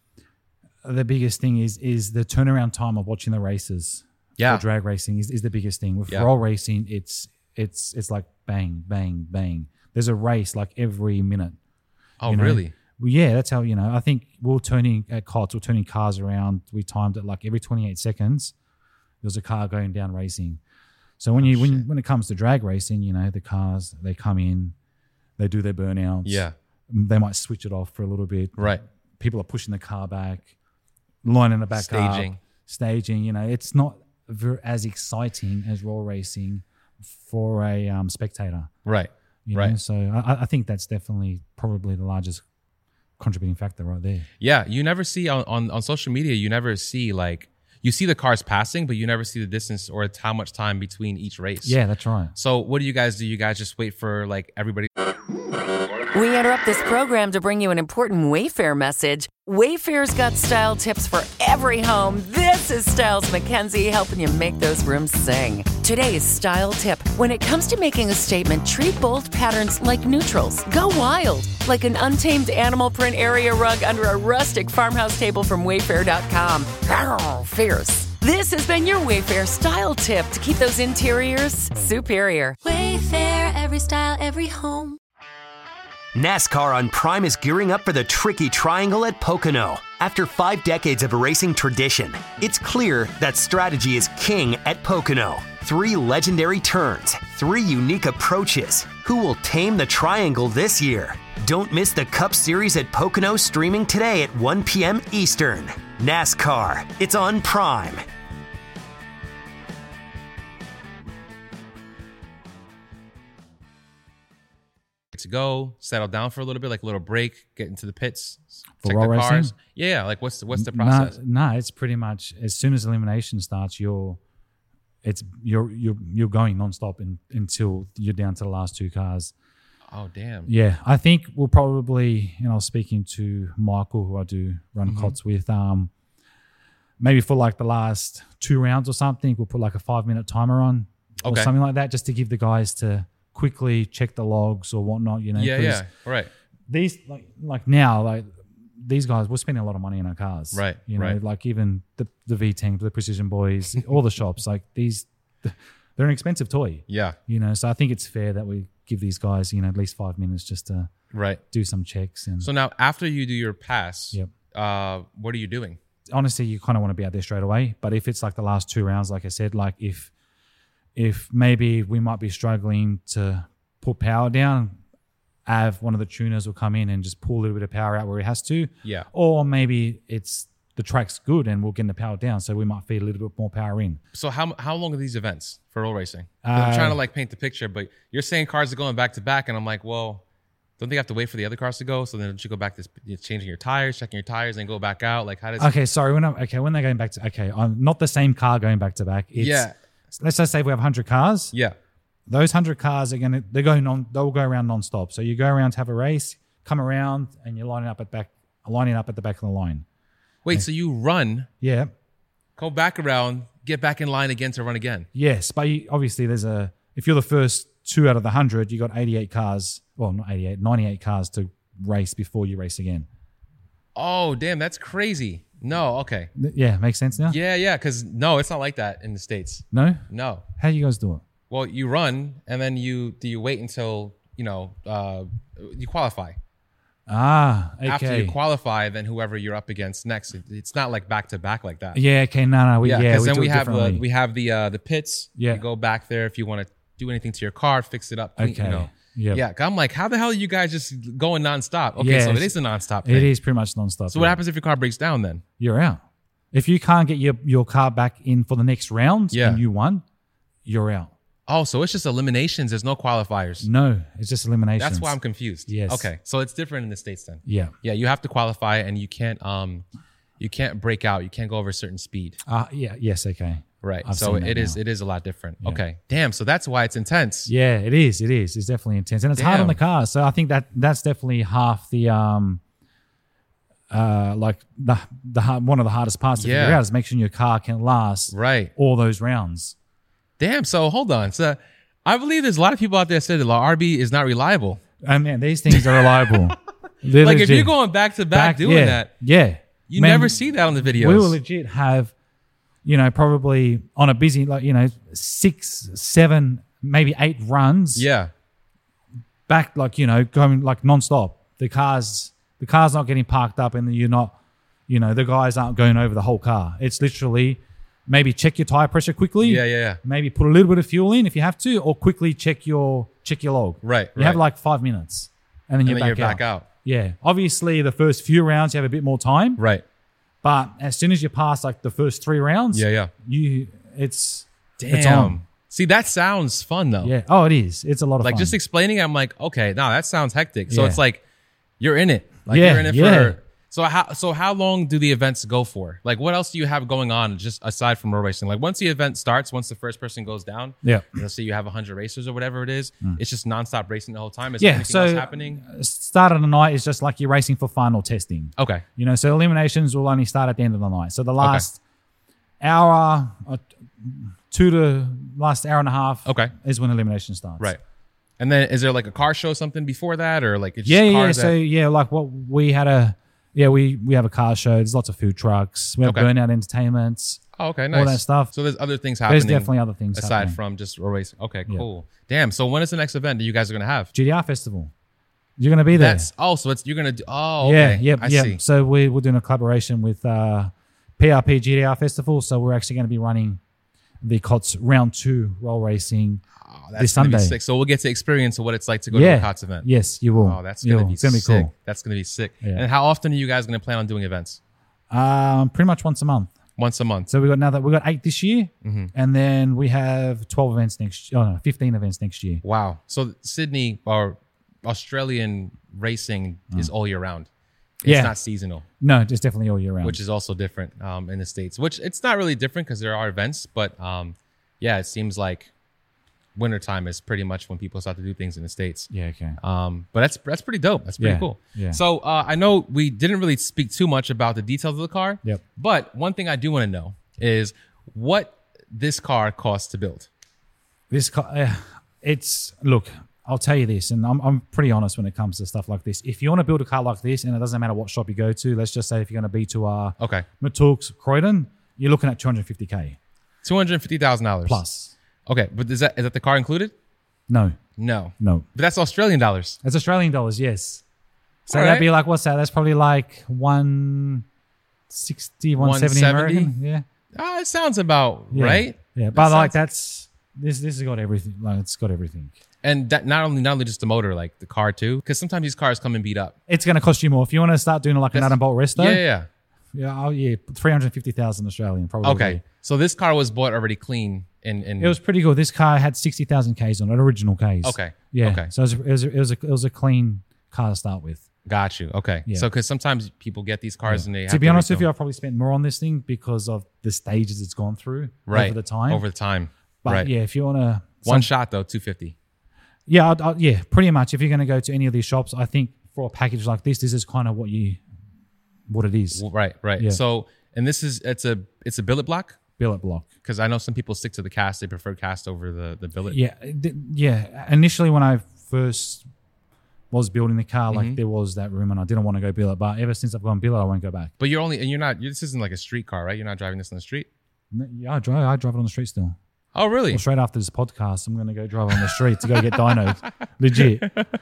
the biggest thing is is the turnaround time of watching the races. Yeah. For drag racing is, is the biggest thing. With Yeah. roll racing, it's it's it's like bang, bang, bang. There's a race like every minute. oh, you know? really? Well, yeah, that's how, you know, I think we're turning at C O T S, we're turning cars around. We timed it like every twenty-eight seconds, there's a car going down racing. So when you when when it comes to drag racing, you know, the cars, they come in, they do their burnouts. Yeah. They might switch it off for a little bit. Right. People are pushing the car back, lining the back Staging. up, staging. You know, it's not ver- as exciting as roll racing for a um, spectator. Right. You Right. know? So I, I think that's definitely probably the largest contributing factor right there. Yeah. You never see on, on, on social media, you never see like, you see the cars passing, but you never see the distance or it's how much time between each race. Yeah, that's right. So what do you guys do? You guys just wait for like everybody. We interrupt this program to bring you an important Wayfair message. Wayfair's got style tips for every home. This is Styles McKenzie helping you make those rooms sing. Today's style tip. When it comes to making a statement, treat bold patterns like neutrals. Go wild, like an untamed animal print area rug under a rustic farmhouse table from Wayfair dot com. Arr, fierce. This has been your Wayfair style tip to keep those interiors superior. Wayfair, every style, every home. NASCAR on Prime is gearing up for the tricky triangle at Pocono. After five decades of racing tradition, it's clear that strategy is king at Pocono. Three legendary turns, three unique approaches. Who will tame the triangle this year? Don't miss the Cup Series at Pocono, streaming today at one p.m. Eastern. NASCAR, it's on Prime. To go settle down for a little bit, like a little break, get into the pits, For check raw the cars. racing? Yeah, like what's the, what's the process? No, no, it's pretty much as soon as elimination starts, you're it's you're you're you're going nonstop in, until you're down to the last two cars. Oh damn. Yeah, I think we'll probably, you know, speaking to Michael, who I do run Mm-hmm. C O Ts with, um, maybe for like the last two rounds or something, we'll put like a five minute timer on or Okay. something like that, just to give the guys to quickly check the logs or whatnot. You know, Yeah, 'cause yeah, right. These like like now like these guys, we're spending a lot of money in our cars, Right, You know, right. like even the the V ten, the Precision Boys, all the shops, like these, they're an expensive toy. Yeah, You know, so I think it's fair that we give these guys, you know, at least five minutes just to right. do some checks. And So now, after you do your pass, Yep. uh, what are you doing? honestly, you kind of want to be out there straight away. But if it's like the last two rounds, like I said, like if if maybe we might be struggling to put power down, Av, one of the tuners, will come in and just pull a little bit of power out where he has to. Yeah. Or maybe it's the track's good and we'll get the power down, so we might feed a little bit more power in. So how how long are these events for roll racing? I'm Uh, trying to like paint the picture, but you're saying cars are going back to back, and I'm like, well, don't they have to wait for the other cars to go? So then don't you go back to you're changing your tires, checking your tires, and go back out? Like how does? Okay, sorry. When I'm okay, when they're going back to okay, I'm not the same car going back to back. It's, Yeah. Let's just say we have one hundred cars. Yeah. Those one hundred cars are gonna they're going on. They'll go around non-stop. So you go around to have a race, come around, and you're lining up at back, lining up at the back of the line. Wait, so you run, Yeah. go back around, get back in line again to run again? Yes, but you, obviously there's a. If you're the first two out of the one hundred, you got eighty-eight cars. Well, not eighty-eight, ninety-eight cars to race before you race again. Oh, damn, that's crazy. No, okay. Th- Yeah, makes sense now. Yeah, yeah, because no, it's not like that in the States. No. No. How do you guys do it? Well, you run, and then you do you wait until, you know, uh, you qualify. Ah, okay. After you qualify, then whoever you're up against next, it- it's not like back to back like that. Yeah. Okay. No. No. We, Yeah, yeah. because we then do we it have the differently. we have the uh, the pits. Yeah. You go back there if you want to do anything to your car, fix it up. clean- Okay. You know. Yep. Yeah. I'm like, how the hell are you guys just going nonstop? Okay, Yeah, so it it's- is a nonstop thing. It is pretty much nonstop. So what happens if your car breaks down then? You're out. If you can't get your, your car back in for the next round Yeah. and you won, you're out. Oh, so it's just eliminations. There's no qualifiers. No, it's just elimination. That's why I'm confused. Yes. Okay. So it's different in the States then. Yeah. Yeah, you have to qualify, and you can't um you can't break out. You can't go over a certain speed. Uh, yeah. Yes. Okay. Right. I've so seen that it is now. it is a lot different. Okay. Damn. So that's why it's intense. Yeah, it is. It is. It's definitely intense, and it's hard on Damn. the car. So I think that that's definitely half the um, uh, like the the hard, one of the hardest parts to Yeah. figure out is make sure your car can last Right. all those rounds. Damn. So hold on. So I believe there's a lot of people out there that said that R B is not reliable. I mean, these things are reliable. They're Like if legit. you're going back to back, doing yeah, that, yeah, you Man, never see that on the videos. We will legit have, you know, probably on a busy, like, you know, six, seven, maybe eight runs yeah. back, like, you know, going like nonstop. The car's, the car's not getting parked up and you're not, you know, the guys aren't going over the whole car. It's literally maybe check your tire pressure quickly. Yeah, yeah, yeah. Maybe put a little bit of fuel in if you have to, or quickly check your, check your log. Right, You have right. like five minutes and then, And you're, then back, you're out. back out. Yeah. Obviously the first few rounds you have a bit more time. Right. But as soon as you pass like the first three rounds, Yeah, yeah. you it's Damn. it's on. See, that sounds fun though. Yeah. Oh, it is. It's a lot of Like fun. just explaining, it, I'm like, okay, no, that sounds hectic. So Yeah. it's like you're in it. Like Yeah, you're in it yeah. for. So how so how long do the events go for? Like, what else do you have going on just aside from road racing? Like, once the event starts, once the first person goes down, Yeah. let's say you have one hundred racers or whatever it is, it's just nonstop racing the whole time. Is Yeah, there anything so else happening? start of the night is just like you're racing for final testing. Okay. You know, so eliminations will only start at the end of the night. So the last hour, or two to last hour and a half, Okay. is when elimination starts. Right. And then is there like a car show something before that, or like it's Yeah, just yeah. cars So that- yeah, like what we had a yeah we we have a car show. There's lots of food trucks. We have Okay. burnout entertainments. oh, okay, nice. all that stuff. So there's other things happening. There's definitely other things aside happening. from just road racing. Okay, cool. Damn. So when is the next event that you guys are gonna have? G D R Festival. You're gonna be there. That's oh, so it's you're gonna do. Oh, Yeah, okay. yep, I yep. see. So we, we're doing a collaboration with uh, P R P G D R Festival. So we're actually going to be running the C O T S round two roll racing Oh, that's this gonna be Sunday. sick. So we'll get to experience what it's like to go yeah. to a C O T S event. Yes, you will. Oh, that's You gonna will. be It's gonna be sick. cool. That's gonna be sick. Yeah. And how often are you guys gonna plan on doing events? Um, pretty much once a month. Once a month. So we got another. We got eight this year, Mm-hmm. and then we have twelve events next. Oh no, fifteen events next year. Wow. So Sydney or Australian racing is all year round. It's Yeah. not seasonal, No, it's definitely all year round. which is also different um, in the States, which it's not really different because there are events, but um, yeah, it seems like wintertime is pretty much when people start to do things in the States. yeah. Okay. Um, but that's that's pretty dope. That's pretty Yeah, cool. yeah. So uh, I know we didn't really speak too much about the details of the car. Yep. But one thing I do want to know is what this car costs to build. This car, uh, it's look. I'll tell you this, and I'm I'm pretty honest when it comes to stuff like this. If you want to build a car like this, and it doesn't matter what shop you go to, let's just say if you're going to be to uh, Okay, Matooks, Croydon, you're looking at two hundred fifty K two hundred fifty thousand dollars plus. Okay, but is that is that the car included? No, No, no. but that's Australian dollars. It's Australian dollars, yes. So All that'd right. be like, what's that? That's probably like one sixty, one seventy one seventy? American. Yeah. Ah, it sounds about yeah. right. Yeah. But That like sounds- that's, this this has got everything. Like it's got everything. And that not only not only just the motor, like the car too, because sometimes these cars come in beat up. It's going to cost you more. If you want to start doing like a That's- nut and bolt resto, Yeah, yeah, yeah. yeah, oh, yeah, three hundred fifty thousand Australian probably. Okay, so this car was bought already clean. In, in It was pretty good. This car had sixty thousand Ks on it, original Ks. Okay. Yeah. Okay. So it was, it was, it was, a, it was a clean car to start with. Got you. Okay. Yeah. So because sometimes people get these cars and they have To be honest with refill. you, I probably spent more on this thing because of the stages it's gone through right over the time. Over the time. but right. yeah, if you want to, One shot though, two fifty. yeah, I'd, I'd, yeah, pretty much. If you're going to go to any of these shops, I think for a package like this, this is kind of what you, what it is. Right. Right. Yeah. So and this is it's a it's a billet block Billet block. because I know some people stick to the cast. They prefer cast over the the billet. Yeah, th- yeah. Initially, when I first was building the car, Mm-hmm. like there was that room, and I didn't want to go billet. But ever since I've gone billet, I won't go back. But you're only and you're not. You're, this isn't like a street car, right? You're not driving this on the street. N- Yeah, I drive. I drive it on the street still. Oh, really? Well, straight after this podcast, I'm going to go drive on the street to go get dynoed. Legit.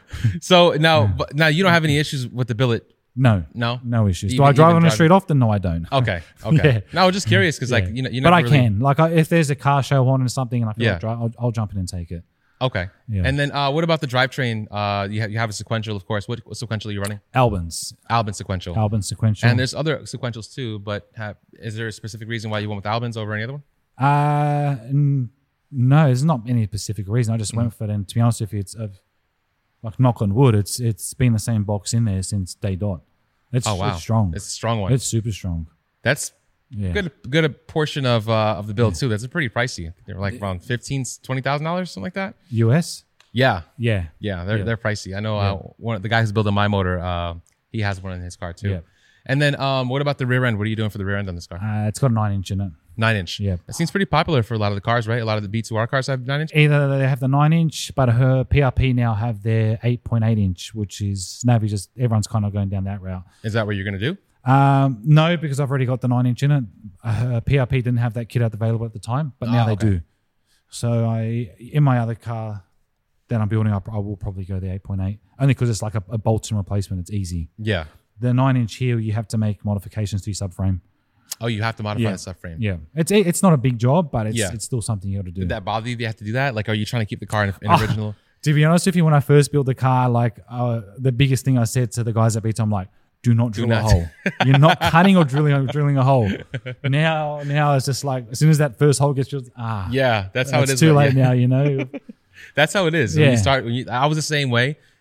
So now, but now you don't have any issues with the billet. No. No? No issues. Do Even- I drive even on the driving- street often? No, I don't. Okay. Okay. Yeah. No, I was just curious because like Yeah. you know you but never I really, can. Like, I, if there's a car show on or something, and I feel Yeah. like drive, I'll, I'll jump in and take it. Okay. Yeah. And then uh, what about the drivetrain? Uh, you have you have a sequential, of course. What, what sequential are you running? Albans. Albin sequential. Albans sequential. And there's other sequentials too, but have, is there a specific reason why you went with Albans over any other one? Uh, n- no, there's not any specific reason. I just went for it. And to be honest with you, it's uh, like knock on wood. It's it's been the same box in there since day dot. It's, Oh wow, it's strong. It's a strong one. It's super strong. That's Yeah. good. Good a portion of uh, of the build too. That's pretty pricey. I think they're like around fifteen, twenty thousand dollars, something like that. U S. Yeah, Yeah. yeah, they're Yeah. they're pricey. I know uh, one of the guy who's building my motor. Uh, he has one in his car too. Yeah. And then um, what about the rear end? What are you doing for the rear end on this car? Uh, it's got a nine inch in it. Nine inch. Yeah. It seems pretty popular for a lot of the cars, right? A lot of the B two R cars have nine inch. Either they have the nine inch, but her P R P now have their eight point eight inch, which is Navi. Just everyone's kind of going down that route. Is that what you're gonna do? Um, no, because I've already got the nine inch in it. Uh, P R P didn't have that kit out available at the time, but now Oh, they okay. do. So I, in my other car that I'm building up, I will probably go the eight point eight, only because it's like a, a bolt-in replacement. It's easy. Yeah. The nine inch here, you have to make modifications to your subframe. Oh, you have to modify Yeah. the subframe. Yeah, it's it's not a big job, but it's Yeah. it's still something you got to do. Did that bother you? Do you have to do that? Like, are you trying to keep the car in, in Oh. original? To be honest with you, when I first built the car, like uh, the biggest thing I said to the guys at B T, I'm like, do not drill not. a hole. You're not cutting or drilling or drilling a hole. Now, now it's just like as soon as that first hole gets drilled, ah, Yeah, that's how it's it is. too right? late Yeah. now. You know, That's how it is. When you Yeah. start, when you, I was the same way.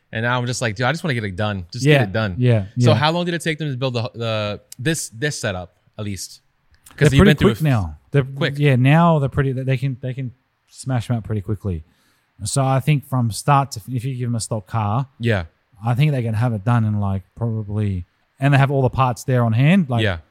And now I'm just like, dude, I just want to get it done. Just Yeah, get it done. yeah, So yeah. how long did it take them to build the, the this this setup at least? They're you've pretty been through quick a- now. They're quick. Yeah, now they're pretty. They can they can smash them out pretty quickly. So I think from start to if you give them a stock car, Yeah. I think they can have it done in like probably, and they have all the parts there on hand, like yeah.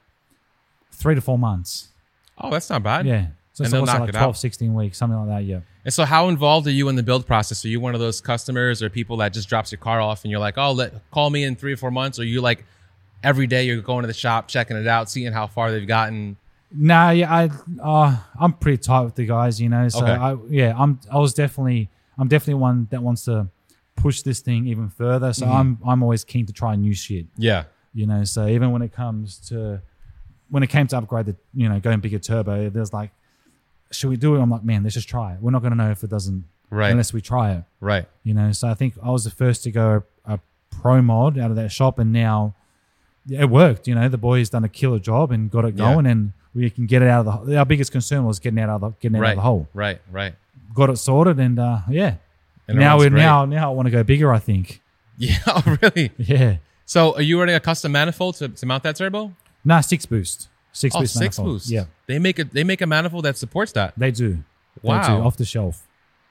three to four months. Oh, that's not bad. Yeah. So And it's they'll also knock like it twelve, out. sixteen weeks, something like that. Yeah. And so how involved are you in the build process? Are you one of those customers or people that just drops your car off and you're like, oh, let call me in three or four months? Or you like every day you're going to the shop, checking it out, seeing how far they've gotten? Nah, yeah, I, uh, I'm pretty tight with the guys, you know. So Okay. I, yeah, I'm, I was definitely, I'm definitely one that wants to push this thing even further. So Mm-hmm. I'm, I'm always keen to try new shit, Yeah. you know. So even when it comes to, when it came to upgrade the, you know, going bigger turbo, there's like, should we do it? I'm like, man, let's just try it. We're not going to know if it doesn't, Right. unless we try it, Right. you know. So I think I was the first to go a, a pro mod out of that shop, and now yeah, it worked. You know, the boys done a killer job and got it Yeah. going, and we can get it out of the. Our biggest concern was getting it out of the getting it out Right. of the hole. Right. Right. Got it sorted, and uh, yeah. And it now runs we're great. now now I want to go bigger. I think. Yeah. Oh, really? Yeah. So are you running a custom manifold to, to mount that turbo? Nah, six boost. Six Oh, boost. six manifold. boost. Yeah, They make a they make a manifold that supports that. they do. They Wow. do, off the shelf.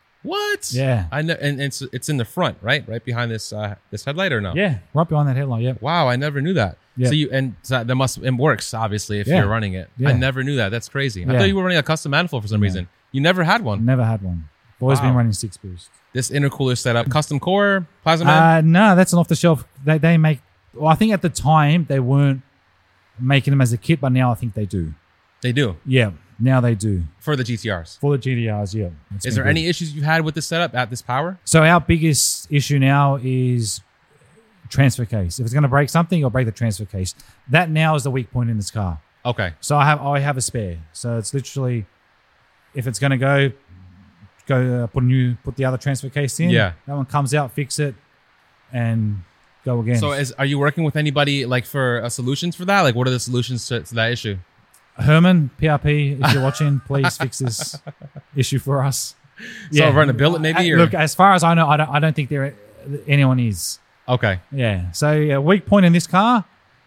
What? Yeah. I know, and it's it's in the front, right? Right behind this uh, this headlight, or no? Yeah, right behind that headlight. Yeah. Wow, I never knew that. Yeah. So you and so that must it works obviously if Yeah. you're running it. I Yeah. never knew that. That's crazy. I Yeah. thought you were running a custom manifold for some reason. You never had one. Never had one. Always Wow. been running six boost. This intercooler setup, custom core, Plasma Man. Uh, no, that's an off the shelf. They they make. Well, I think at the time they weren't making them as a kit, but now I think they do. They do Yeah, now they do for the G T Rs. for the G T Rs. Yeah. It's Is been there good. any issues you've had with the setup at this power? So our biggest issue now is transfer case. If it's going to break something, I'll break the transfer case. That now is the weak point in this car. Okay. So I have I have a spare. So it's literally, if it's going to go, go uh, put a new put the other transfer case in. Yeah. That one comes out, fix it, and go again. So is are you working with anybody like for uh, solutions for that? Like what are the solutions to, to that issue? Herman, P R P, if you're watching, please fix this issue for us. So run a billet maybe, Uh, or- Look, as far as I know, I don't, I don't think there anyone is. Okay. Yeah. So a weak point in this car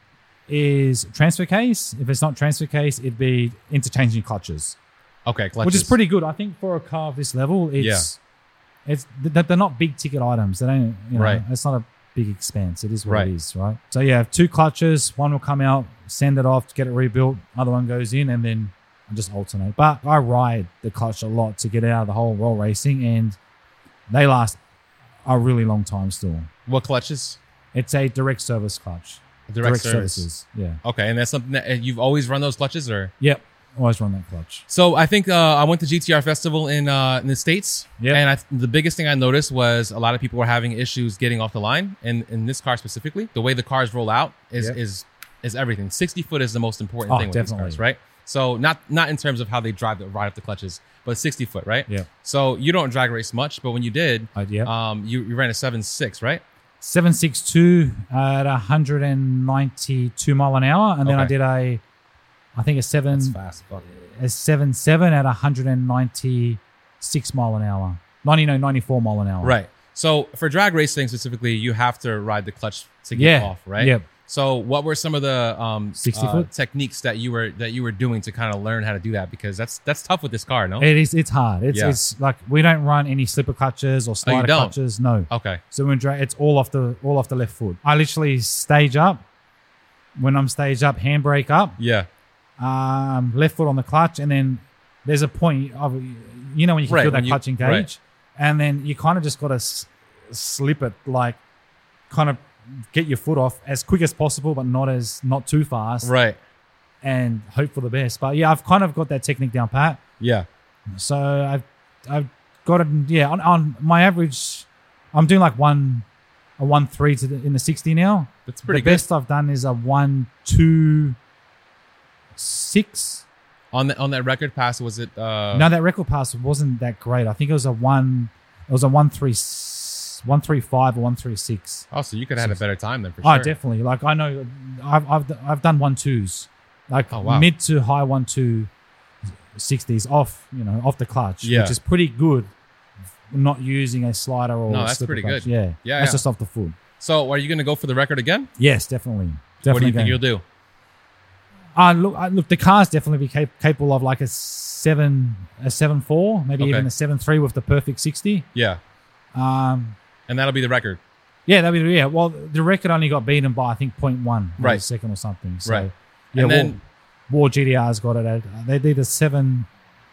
is transfer case. If it's not transfer case, it'd be interchanging clutches, Okay. Clutches. which is pretty good. I think for a car of this level, it's it's th- they're not big ticket items. They don't, you know, Right. it's not a big expense. It is what Right. it is, right? So yeah, two clutches. One will come out, send it off, get it rebuilt. Other one goes in, and then I just alternate. But I ride the clutch a lot to get it out of the whole roll racing, and they last a really long time still. What clutches? It's a direct service clutch. Direct, service. services. Yeah. Okay, and that's something that uh, you've always run those clutches, or Yep. Always run that clutch. so I think uh, I went to G T R Festival in uh, in the States, Yeah. and I, the biggest thing I noticed was a lot of people were having issues getting off the line, and in this car specifically, the way the cars roll out is Yeah. is is everything. Sixty foot is the most important Oh, thing with definitely. these cars, right? So not not in terms of how they drive the ride up the clutches, but sixty foot, right? Yeah. So you don't drag race much, but when you did, Uh, yeah. um, you, you ran a seven six, right? seven sixty-two at one hundred ninety-two mile an hour, and then I Okay. did a, I think a seven Fast, fuck. a seven seven at one hundred ninety-six mile an hour. ninety no ninety-four mile an hour. Right. So for drag racing specifically, you have to ride the clutch to get Yeah. off, right? Yep. So what were some of the um, sixty uh, foot? techniques that you were that you were doing to kind of learn how to do that? Because that's that's tough with this car, no? It is. It's hard. It's Yeah. it's like we don't run any slipper clutches or slider don't? clutches. No. Okay. So when dra- it's all off the all off the left foot. I literally stage up. When I'm staged up, handbrake up, Yeah. um, left foot on the clutch, and then there's a point of, you know, when you can Right, feel when that you- clutch engage, right. and then you kind of just got to s- slip it, like kind of get your foot off as quick as possible, but not as not too fast, Right. and hope for the best. But yeah, I've kind of got that technique down pat. Yeah. So I've I've got it. Yeah, on, on my average, I'm doing like one a one three to the, in the sixty now. That's pretty the good. best I've done is a one two six. On the on that record pass, was it? Uh, No, that record pass wasn't that great. I think it was a one. It was a one three s- one three five or one three six. Oh, so you could have had a better time then for Oh, sure. definitely. Like I know, I've I've I've done one twos, like Oh, wow. mid to high one two sixties off. You know, off the clutch, Yeah. which is pretty good. not using a slider or No, a that's slipper pretty clutch. good. Yeah, Yeah, that's yeah. just off the foot. So are you going to go for the record again? Yes, definitely. definitely What do you think going. you'll do? Uh, look, uh, look, the car's definitely be cap- capable of like a seven, a seven four, maybe Okay. even a seven three with the perfect sixty. Yeah. Um, And that'll be the record. yeah, that'd be yeah. Well, the record only got beaten by I think point one, Right. a second or something. So, Right. Yeah, And War, then- War G T R's got it at they did a seven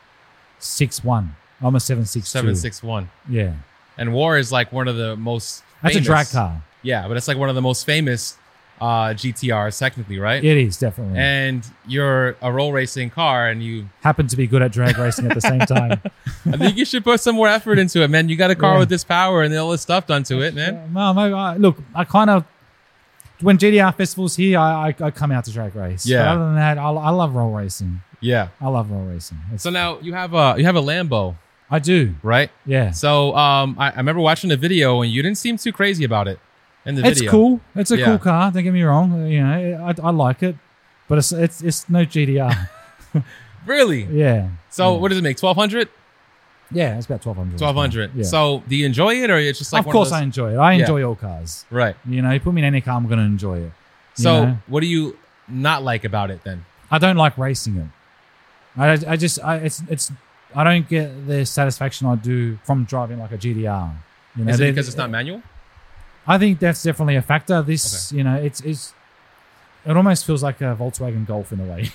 six one. I'm a seven six two. seven six one. Yeah, And War is like one of the most that's famous, a drag car. Yeah, but it's like one of the most famous uh, G T Rs technically, right? It is definitely. And you're a roll racing car and you Happen to be good at drag racing at the same time. I think you should put some more effort into it, man. You got a car Yeah. with this power and all this stuff done to it, man. No, no, I, look, I kind of when G T R festivals here, I, I I come out to drag race. Yeah. But other than that, I, I love roll racing. Yeah. I love roll racing. It's, So now you have a you have a Lambo, I do. right? Yeah. So um, I, I remember watching the video and you didn't seem too crazy about it in the It's video. cool. It's a Yeah. cool car. Don't get me wrong. You know, I, I like it, but it's it's it's no G T R. Really? yeah. So what does it make? twelve hundred? Yeah, it's about twelve hundred. twelve hundred. Yeah. So do you enjoy it or it's just like of one course of I those? enjoy it. I Yeah. enjoy all cars. Right. You know, you put me in any car, I'm going to enjoy it. You So know? what do you not like about it then? I don't like racing it. I, I just I it's it's I don't get the satisfaction I do from driving like a G T R. You know, Is it they- because it's not manual? I think that's definitely a factor. This, you know, it's it's it almost feels like a Volkswagen Golf in a way.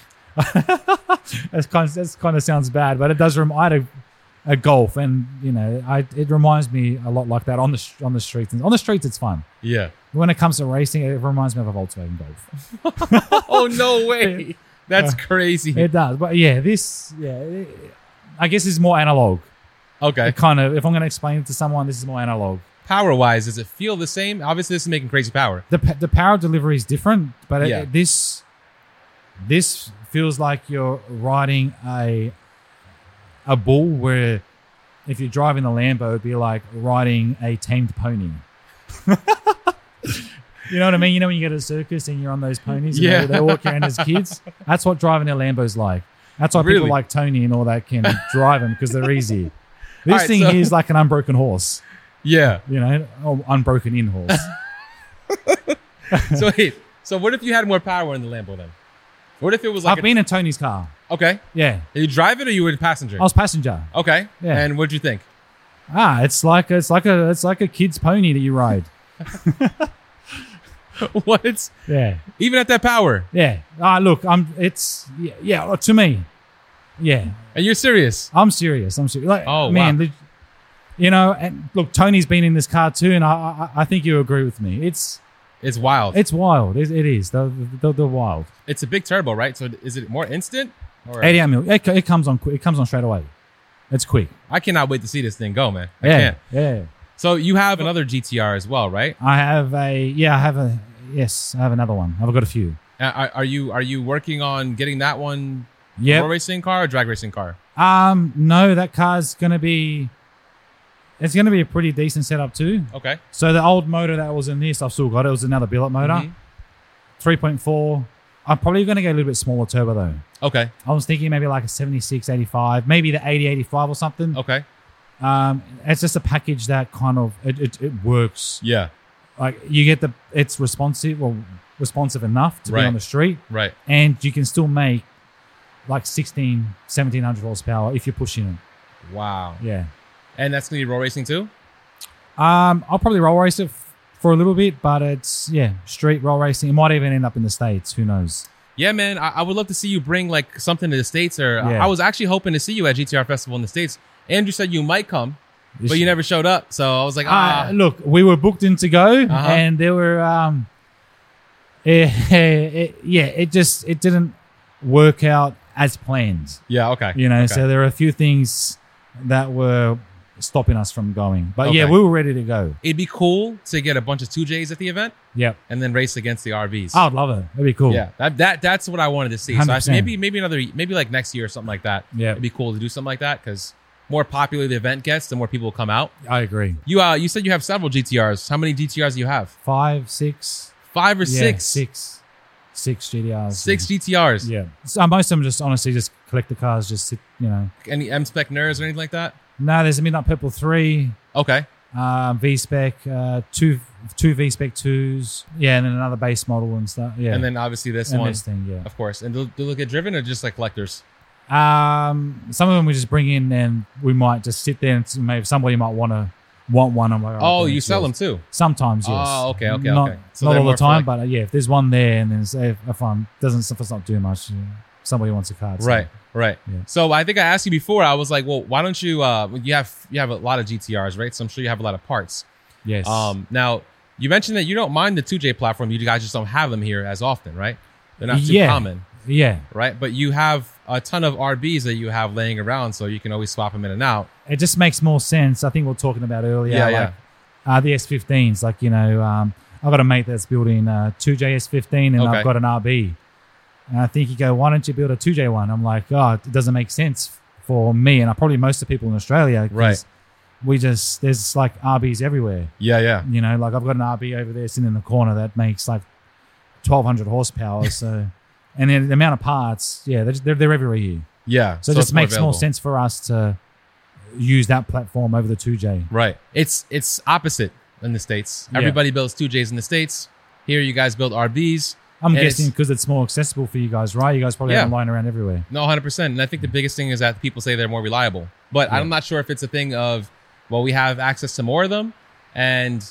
That's kind of, that's kind of sounds bad, but it does. Rem- I had a, a Golf, and you know, I it reminds me a lot like that on the sh- on the streets. And on the streets, it's fun. Yeah. When it comes to racing, it reminds me of a Volkswagen Golf. Oh no way. That's crazy. It does, but yeah, this, yeah, it, I guess it's more analog. Okay. It kind of, if I'm going to explain it to someone, this is more analog. Power wise, does it feel the same? Obviously, this is making crazy power. The pa- the power delivery is different, but it- Yeah. this this feels like you're riding a a bull. Where if you're driving the Lambo, it'd be like riding a tamed pony. You know what I mean? You know when you go to a circus and you're on those ponies, and Yeah. they, they walk around as kids. That's what driving a Lambo's like. That's why Really? people like Tony and all that can drive them because they're easy. This All right, thing so- here is like an unbroken horse. Yeah. You know, or unbroken in horse. So wait. So what if you had more power in the Lambo then? What if it was like I've a- been in Tony's car. okay? Yeah, Did you drive it or you were a passenger? I was passenger. Okay. Yeah. And what'd you think? Ah, it's like it's like a it's like a kid's pony that you ride. What? Yeah, Even at that power? yeah. Ah, look, I'm. It's yeah, yeah. To me, yeah. And you're serious? I'm serious. I'm serious. Like, Oh, man, wow. the- you know, and look, Tony's been in this car too, and I I, I think you agree with me. It's It's wild. it's wild. It, it is. They're, they're, they're wild. It's a big turbo, right? So is it more instant? Or eighty-eight mil. It, it comes on. quick. It comes on straight away. It's quick. I cannot wait to see this thing go, man. I Yeah, can't. yeah. So you have another G T R as well, right? I have a yeah. I have a yes. I have another one. I've got a few. Uh, Are, are you are you working on getting that one? Yeah. Road racing car or drag racing car? Um, no, that car's gonna be. It's gonna be a pretty decent setup too. Okay. So the old motor that was in this, I've still got it. It was another billet motor, Mhm. three point four. I'm probably gonna go a little bit smaller turbo though. Okay. I was thinking maybe like a seventy-six, eighty-five, maybe the eighty, eighty-five or something. Okay. Um, it's just a package that kind of it, it, it works. Yeah. Like you get the it's responsive or responsive enough to Right. be on the street, Right. and you can still make like sixteen, seventeen hundred horsepower if you're pushing it. Wow. Yeah. And that's gonna be road racing too? Um, I'll probably roll race it f- for a little bit, but it's yeah, street roll racing. It might even end up in the States. Who knows? Yeah, man. I, I would love to see you bring like something to the States. Or I- Yeah. I was actually hoping to see you at G T R Festival in the States. Andrew said you might come, This but you year. never showed up. So I was like, ah, Uh, look, we were booked in to go, Uh-huh. and there were um, eh, it, yeah, it just it didn't work out as planned. yeah, okay. You know, Okay. so there are a few things that were stopping us from going. But yeah, Okay. we were ready to go. It'd be cool to get a bunch of two J's at the event Yep, and then race against the R Vs. I would love it. It'd be cool. Yeah, that, that that's what I wanted to see. So I, one hundred percent. maybe maybe another maybe like next year or something like that. Yeah. it'd be cool to do something like that because more popular the event gets, the more people will come out. I agree. You uh you said you have several G T Rs. How many G T Rs do you have? Five, six, Five or yeah, six? six, six G T Rs. Six G T Rs. Yeah, so most of them just honestly just collector cars just sit, you know. Any M-Spec Ners or anything like that? No, there's a Midnight Purple three, Okay. um, V-Spec, uh, two two V-Spec twos, yeah, and then another base model and stuff. Yeah, And then obviously this and one, this thing, yeah. of course. And do, do they get driven or just like collectors? Um, some of them we just bring in and we might just sit there and s- maybe somebody might want to want one. I'm like, Oh, okay, you sell yes. them too? Sometimes, yes. Oh, okay, okay, not, okay. So not they're all more the for, time, like- but uh, yeah, if there's one there and then say if, if I'm doesn't if it's not doing much, you know, somebody wants a card. so- Right, right. Yeah. So I think I asked you before. I was like, well, why don't you? Uh, you have you have a lot of G T Rs, right? So I'm sure you have a lot of parts. Yes. Um, now you mentioned that you don't mind the two J platform. You guys just don't have them here as often, right? They're not too Yeah. common, yeah. right? But you have a ton of R Bs that you have laying around, so you can always swap them in and out. It just makes more sense. I think we were talking about earlier. Yeah, like, yeah. Uh, the S fifteens, like, you know, um, I've got a mate that's building uh, two J S fifteen and Okay. I've got an R B. And I think you go, why don't you build a two J one? I'm like, oh, it doesn't make sense for me and probably most of the people in Australia. 'cause Right. We just, there's like R Bs everywhere. Yeah, yeah. You know, like I've got an R B over there sitting in the corner that makes like twelve hundred horsepower. So, and then the amount of parts, yeah, they're, they're, they're everywhere here. Yeah. So, it it's just makes more available. sense for us to use that platform over the two J. Right. It's it's opposite in the States. Yeah. Everybody builds two Js in the States. Here you guys build R Bs. I'm And guessing it's- because it's more accessible for you guys, right? You guys probably Yeah. have them lying around everywhere. No, one hundred percent. And I think the biggest thing is that people say they're more reliable. But Yeah. I'm not sure if it's a thing of, well, we have access to more of them and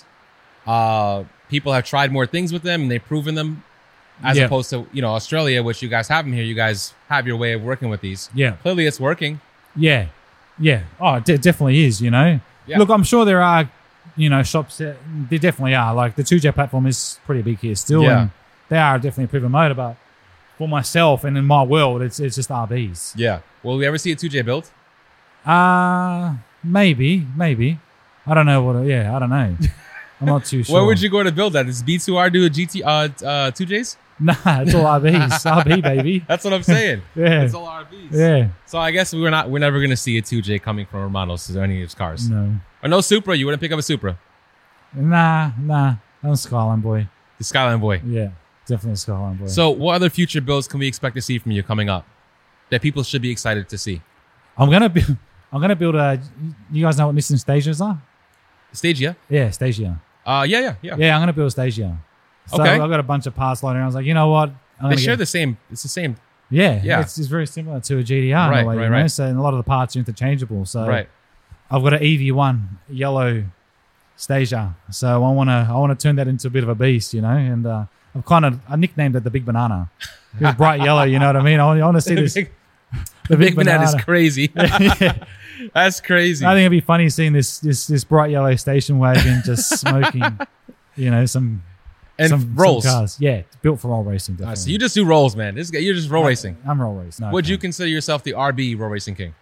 uh, people have tried more things with them and they've proven them as Yeah. opposed to, you know, Australia, which you guys have them here. You guys have your way of working with these. Yeah. Clearly it's working. Yeah. Yeah. Oh, it de- definitely is, you know? Yeah. Look, I'm sure there are, you know, shops that, there definitely are. Like the two J platform is pretty big here still. Yeah. And they are definitely a proven motor, but for myself and in my world, it's it's just R Bs. Yeah. Will we ever see a two J built? Uh, maybe, maybe. I don't know what, yeah, I don't know. I'm not too sure. Where would you go to build that? Does B two R do a G T, uh, uh, two Js? Nah, it's all R Bs. R B, baby. That's what I'm saying. Yeah. It's all R Bs. Yeah. So I guess we're not, we're never going to see a two J coming from Romanos or any of his cars. No. Or no Supra. You wouldn't pick up a Supra. Nah, nah. I'm a Skyline boy. The Skyline boy. Yeah, definitely a Skyline boy. So what other future builds can we expect to see from you coming up that people should be excited to see? I'm gonna build. I'm gonna build a. You guys know what Nissan Stasias are? Stagia? Yeah, Stasia. Uh, yeah, yeah, yeah. Yeah, I'm gonna build a Stasia. So Okay. I've got a bunch of parts lying around. I was like, you know what? I'm They gonna share get- the same, it's the same. Yeah, Yeah. It's, it's very similar to a G T R in Right, a way, right, you know. right. So and a lot of the parts are interchangeable. So Right. I've got an E V one yellow Stasia. So I wanna I wanna turn that into a bit of a beast, you know. And uh, I've kind of I nicknamed it the Big Banana. It was bright yellow, you know what I mean? I want, I want to see this. Big, the big banana is crazy. Yeah. That's crazy. I think it'd be funny seeing this this this bright yellow station wagon just smoking, you know, some and some, rolls. some cars. Yeah, it's built for roll racing. All Definitely. right, so you just do rolls, man. This guy, you're just roll racing. I'm roll racing. No, Would you okay. consider yourself the R B roll racing king?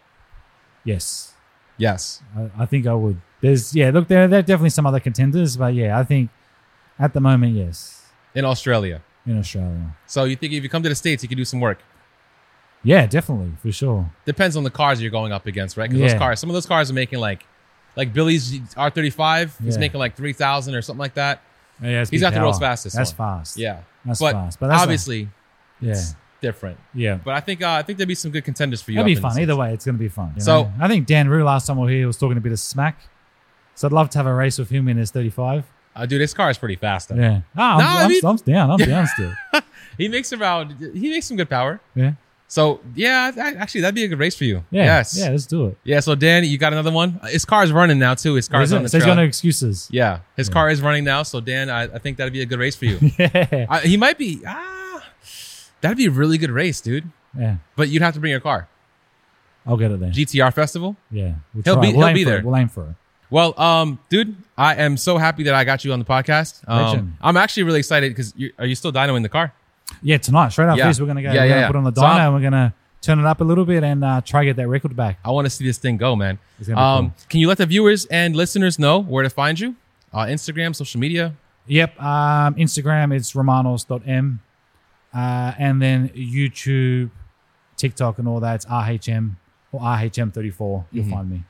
Yes, Yes. I, I think I would. There's yeah. Look, there there are definitely some other contenders, but yeah, I think at the moment, yes, In Australia. in Australia. So you think if you come to the States, you can do some work? Yeah, definitely for sure. Depends on the cars you're going up against, right? Because those Yeah. cars, some of those cars are making like, like Billy's R thirty-five. He's Yeah. making like three thousand or something like that. Yeah, it's He's big got the world's power. fastest That's one. fast. Yeah. That's but fast. But that's obviously, yeah, it's different. yeah. But I think uh, I think there'd be some good contenders for you. That'd up be in the fun. States. Either way, it's going to be fun. you So- know? I think Dan Rue last time we were here was talking a bit of smack. So I'd love to have a race with him in his thirty-five. Uh, dude, his car is pretty fast. Though. Yeah. Ah, I'm, No, I I'm, mean- I'm down. I'm down still. He makes around. He makes some good power. Yeah. So yeah, I- actually, that'd be a good race for you. Yeah. Yes. Yeah, let's do it. Yeah. So Dan, you got another one. His car's running now too. His car's Is on it? the So he's got no trail. excuses. Yeah, his Yeah. car is running now. So Dan, I, I think that'd be a good race for you. Yeah. I, he might be. Ah, that'd be a really good race, dude. Yeah. But you'd have to bring your car. I'll get it there. G T R Festival. Yeah. We'll He'll try. be- We'll he'll aim be for there. It. We'll aim for it. Well, um, dude, I am so happy that I got you on the podcast. Um, Legend. I'm actually really excited because are you still dynoing the car? Yeah, tonight, straight after Yeah. this, we're going to go. Yeah, we're yeah, gonna yeah. put on the So dyno I'm- and we're going to turn it up a little bit and uh, try to get that record back. I want to see this thing go, man. It's gonna be Um, cool. Can you let the viewers and listeners know where to find you? Uh, Instagram, social media. Yep. Um, Instagram, it's romanos dot m. Uh, and then YouTube, TikTok, and all that, it's R H M or R H M thirty-four. You'll Mm-hmm. find me.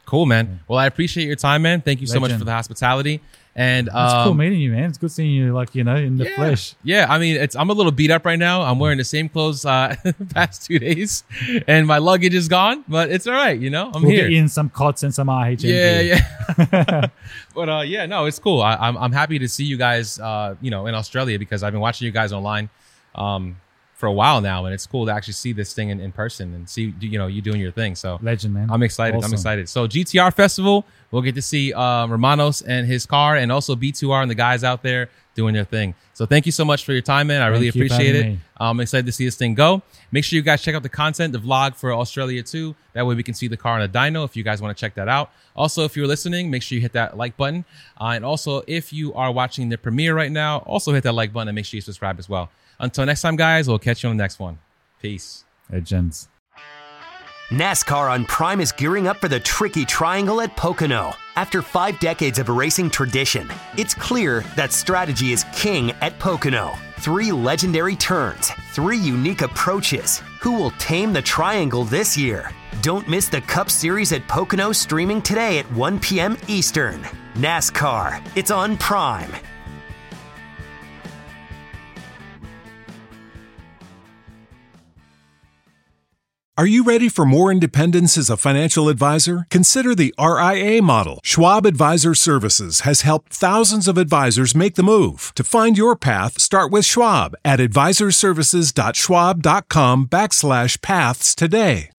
Cool, man. Well, I appreciate your time, man. Thank you so much Legend. for the hospitality. And It's um, cool meeting you, man. It's good seeing you, like, you know, in the yeah. flesh. Yeah, I mean, it's I'm a little beat up right now. I'm wearing the same clothes uh, the past two days, and my luggage is gone, but it's all right. You know, I'm We'll here. get you in some cots and some R H M. Yeah, gear. yeah. But uh, yeah, no, it's cool. I, I'm I'm happy to see you guys, uh, you know, in Australia because I've been watching you guys online um, for a while now, and it's cool to actually see this thing in, in person and see, you know, you doing your thing. So Legend, man. I'm excited. Awesome. I'm excited. So G T R Festival, we'll get to see um, Romanos and his car, and also B two R and the guys out there doing their thing. So thank you so much for your time, man. I really Thank you for appreciate it. having me. I'm excited to see this thing go. Make sure you guys check out the content, the vlog for Australia too. That way we can see the car on a dyno if you guys want to check that out. Also, if you're listening, make sure you hit that like button. Uh, and also, if you are watching the premiere right now, also hit that like button and make sure you subscribe as well. Until next time, guys, we'll catch you on the next one. Peace. Legends. NASCAR on Prime is gearing up for the tricky triangle at Pocono. After five decades of racing tradition, it's clear that strategy is king at Pocono. Three legendary turns, three unique approaches. Who will tame the triangle this year? Don't miss the Cup Series at Pocono, streaming today at one p.m. Eastern. NASCAR, it's on Prime. Are you ready for more independence as a financial advisor? Consider the R I A model. Schwab Advisor Services has helped thousands of advisors make the move. To find your path, start with Schwab at advisorservices.schwab.com backslash paths today.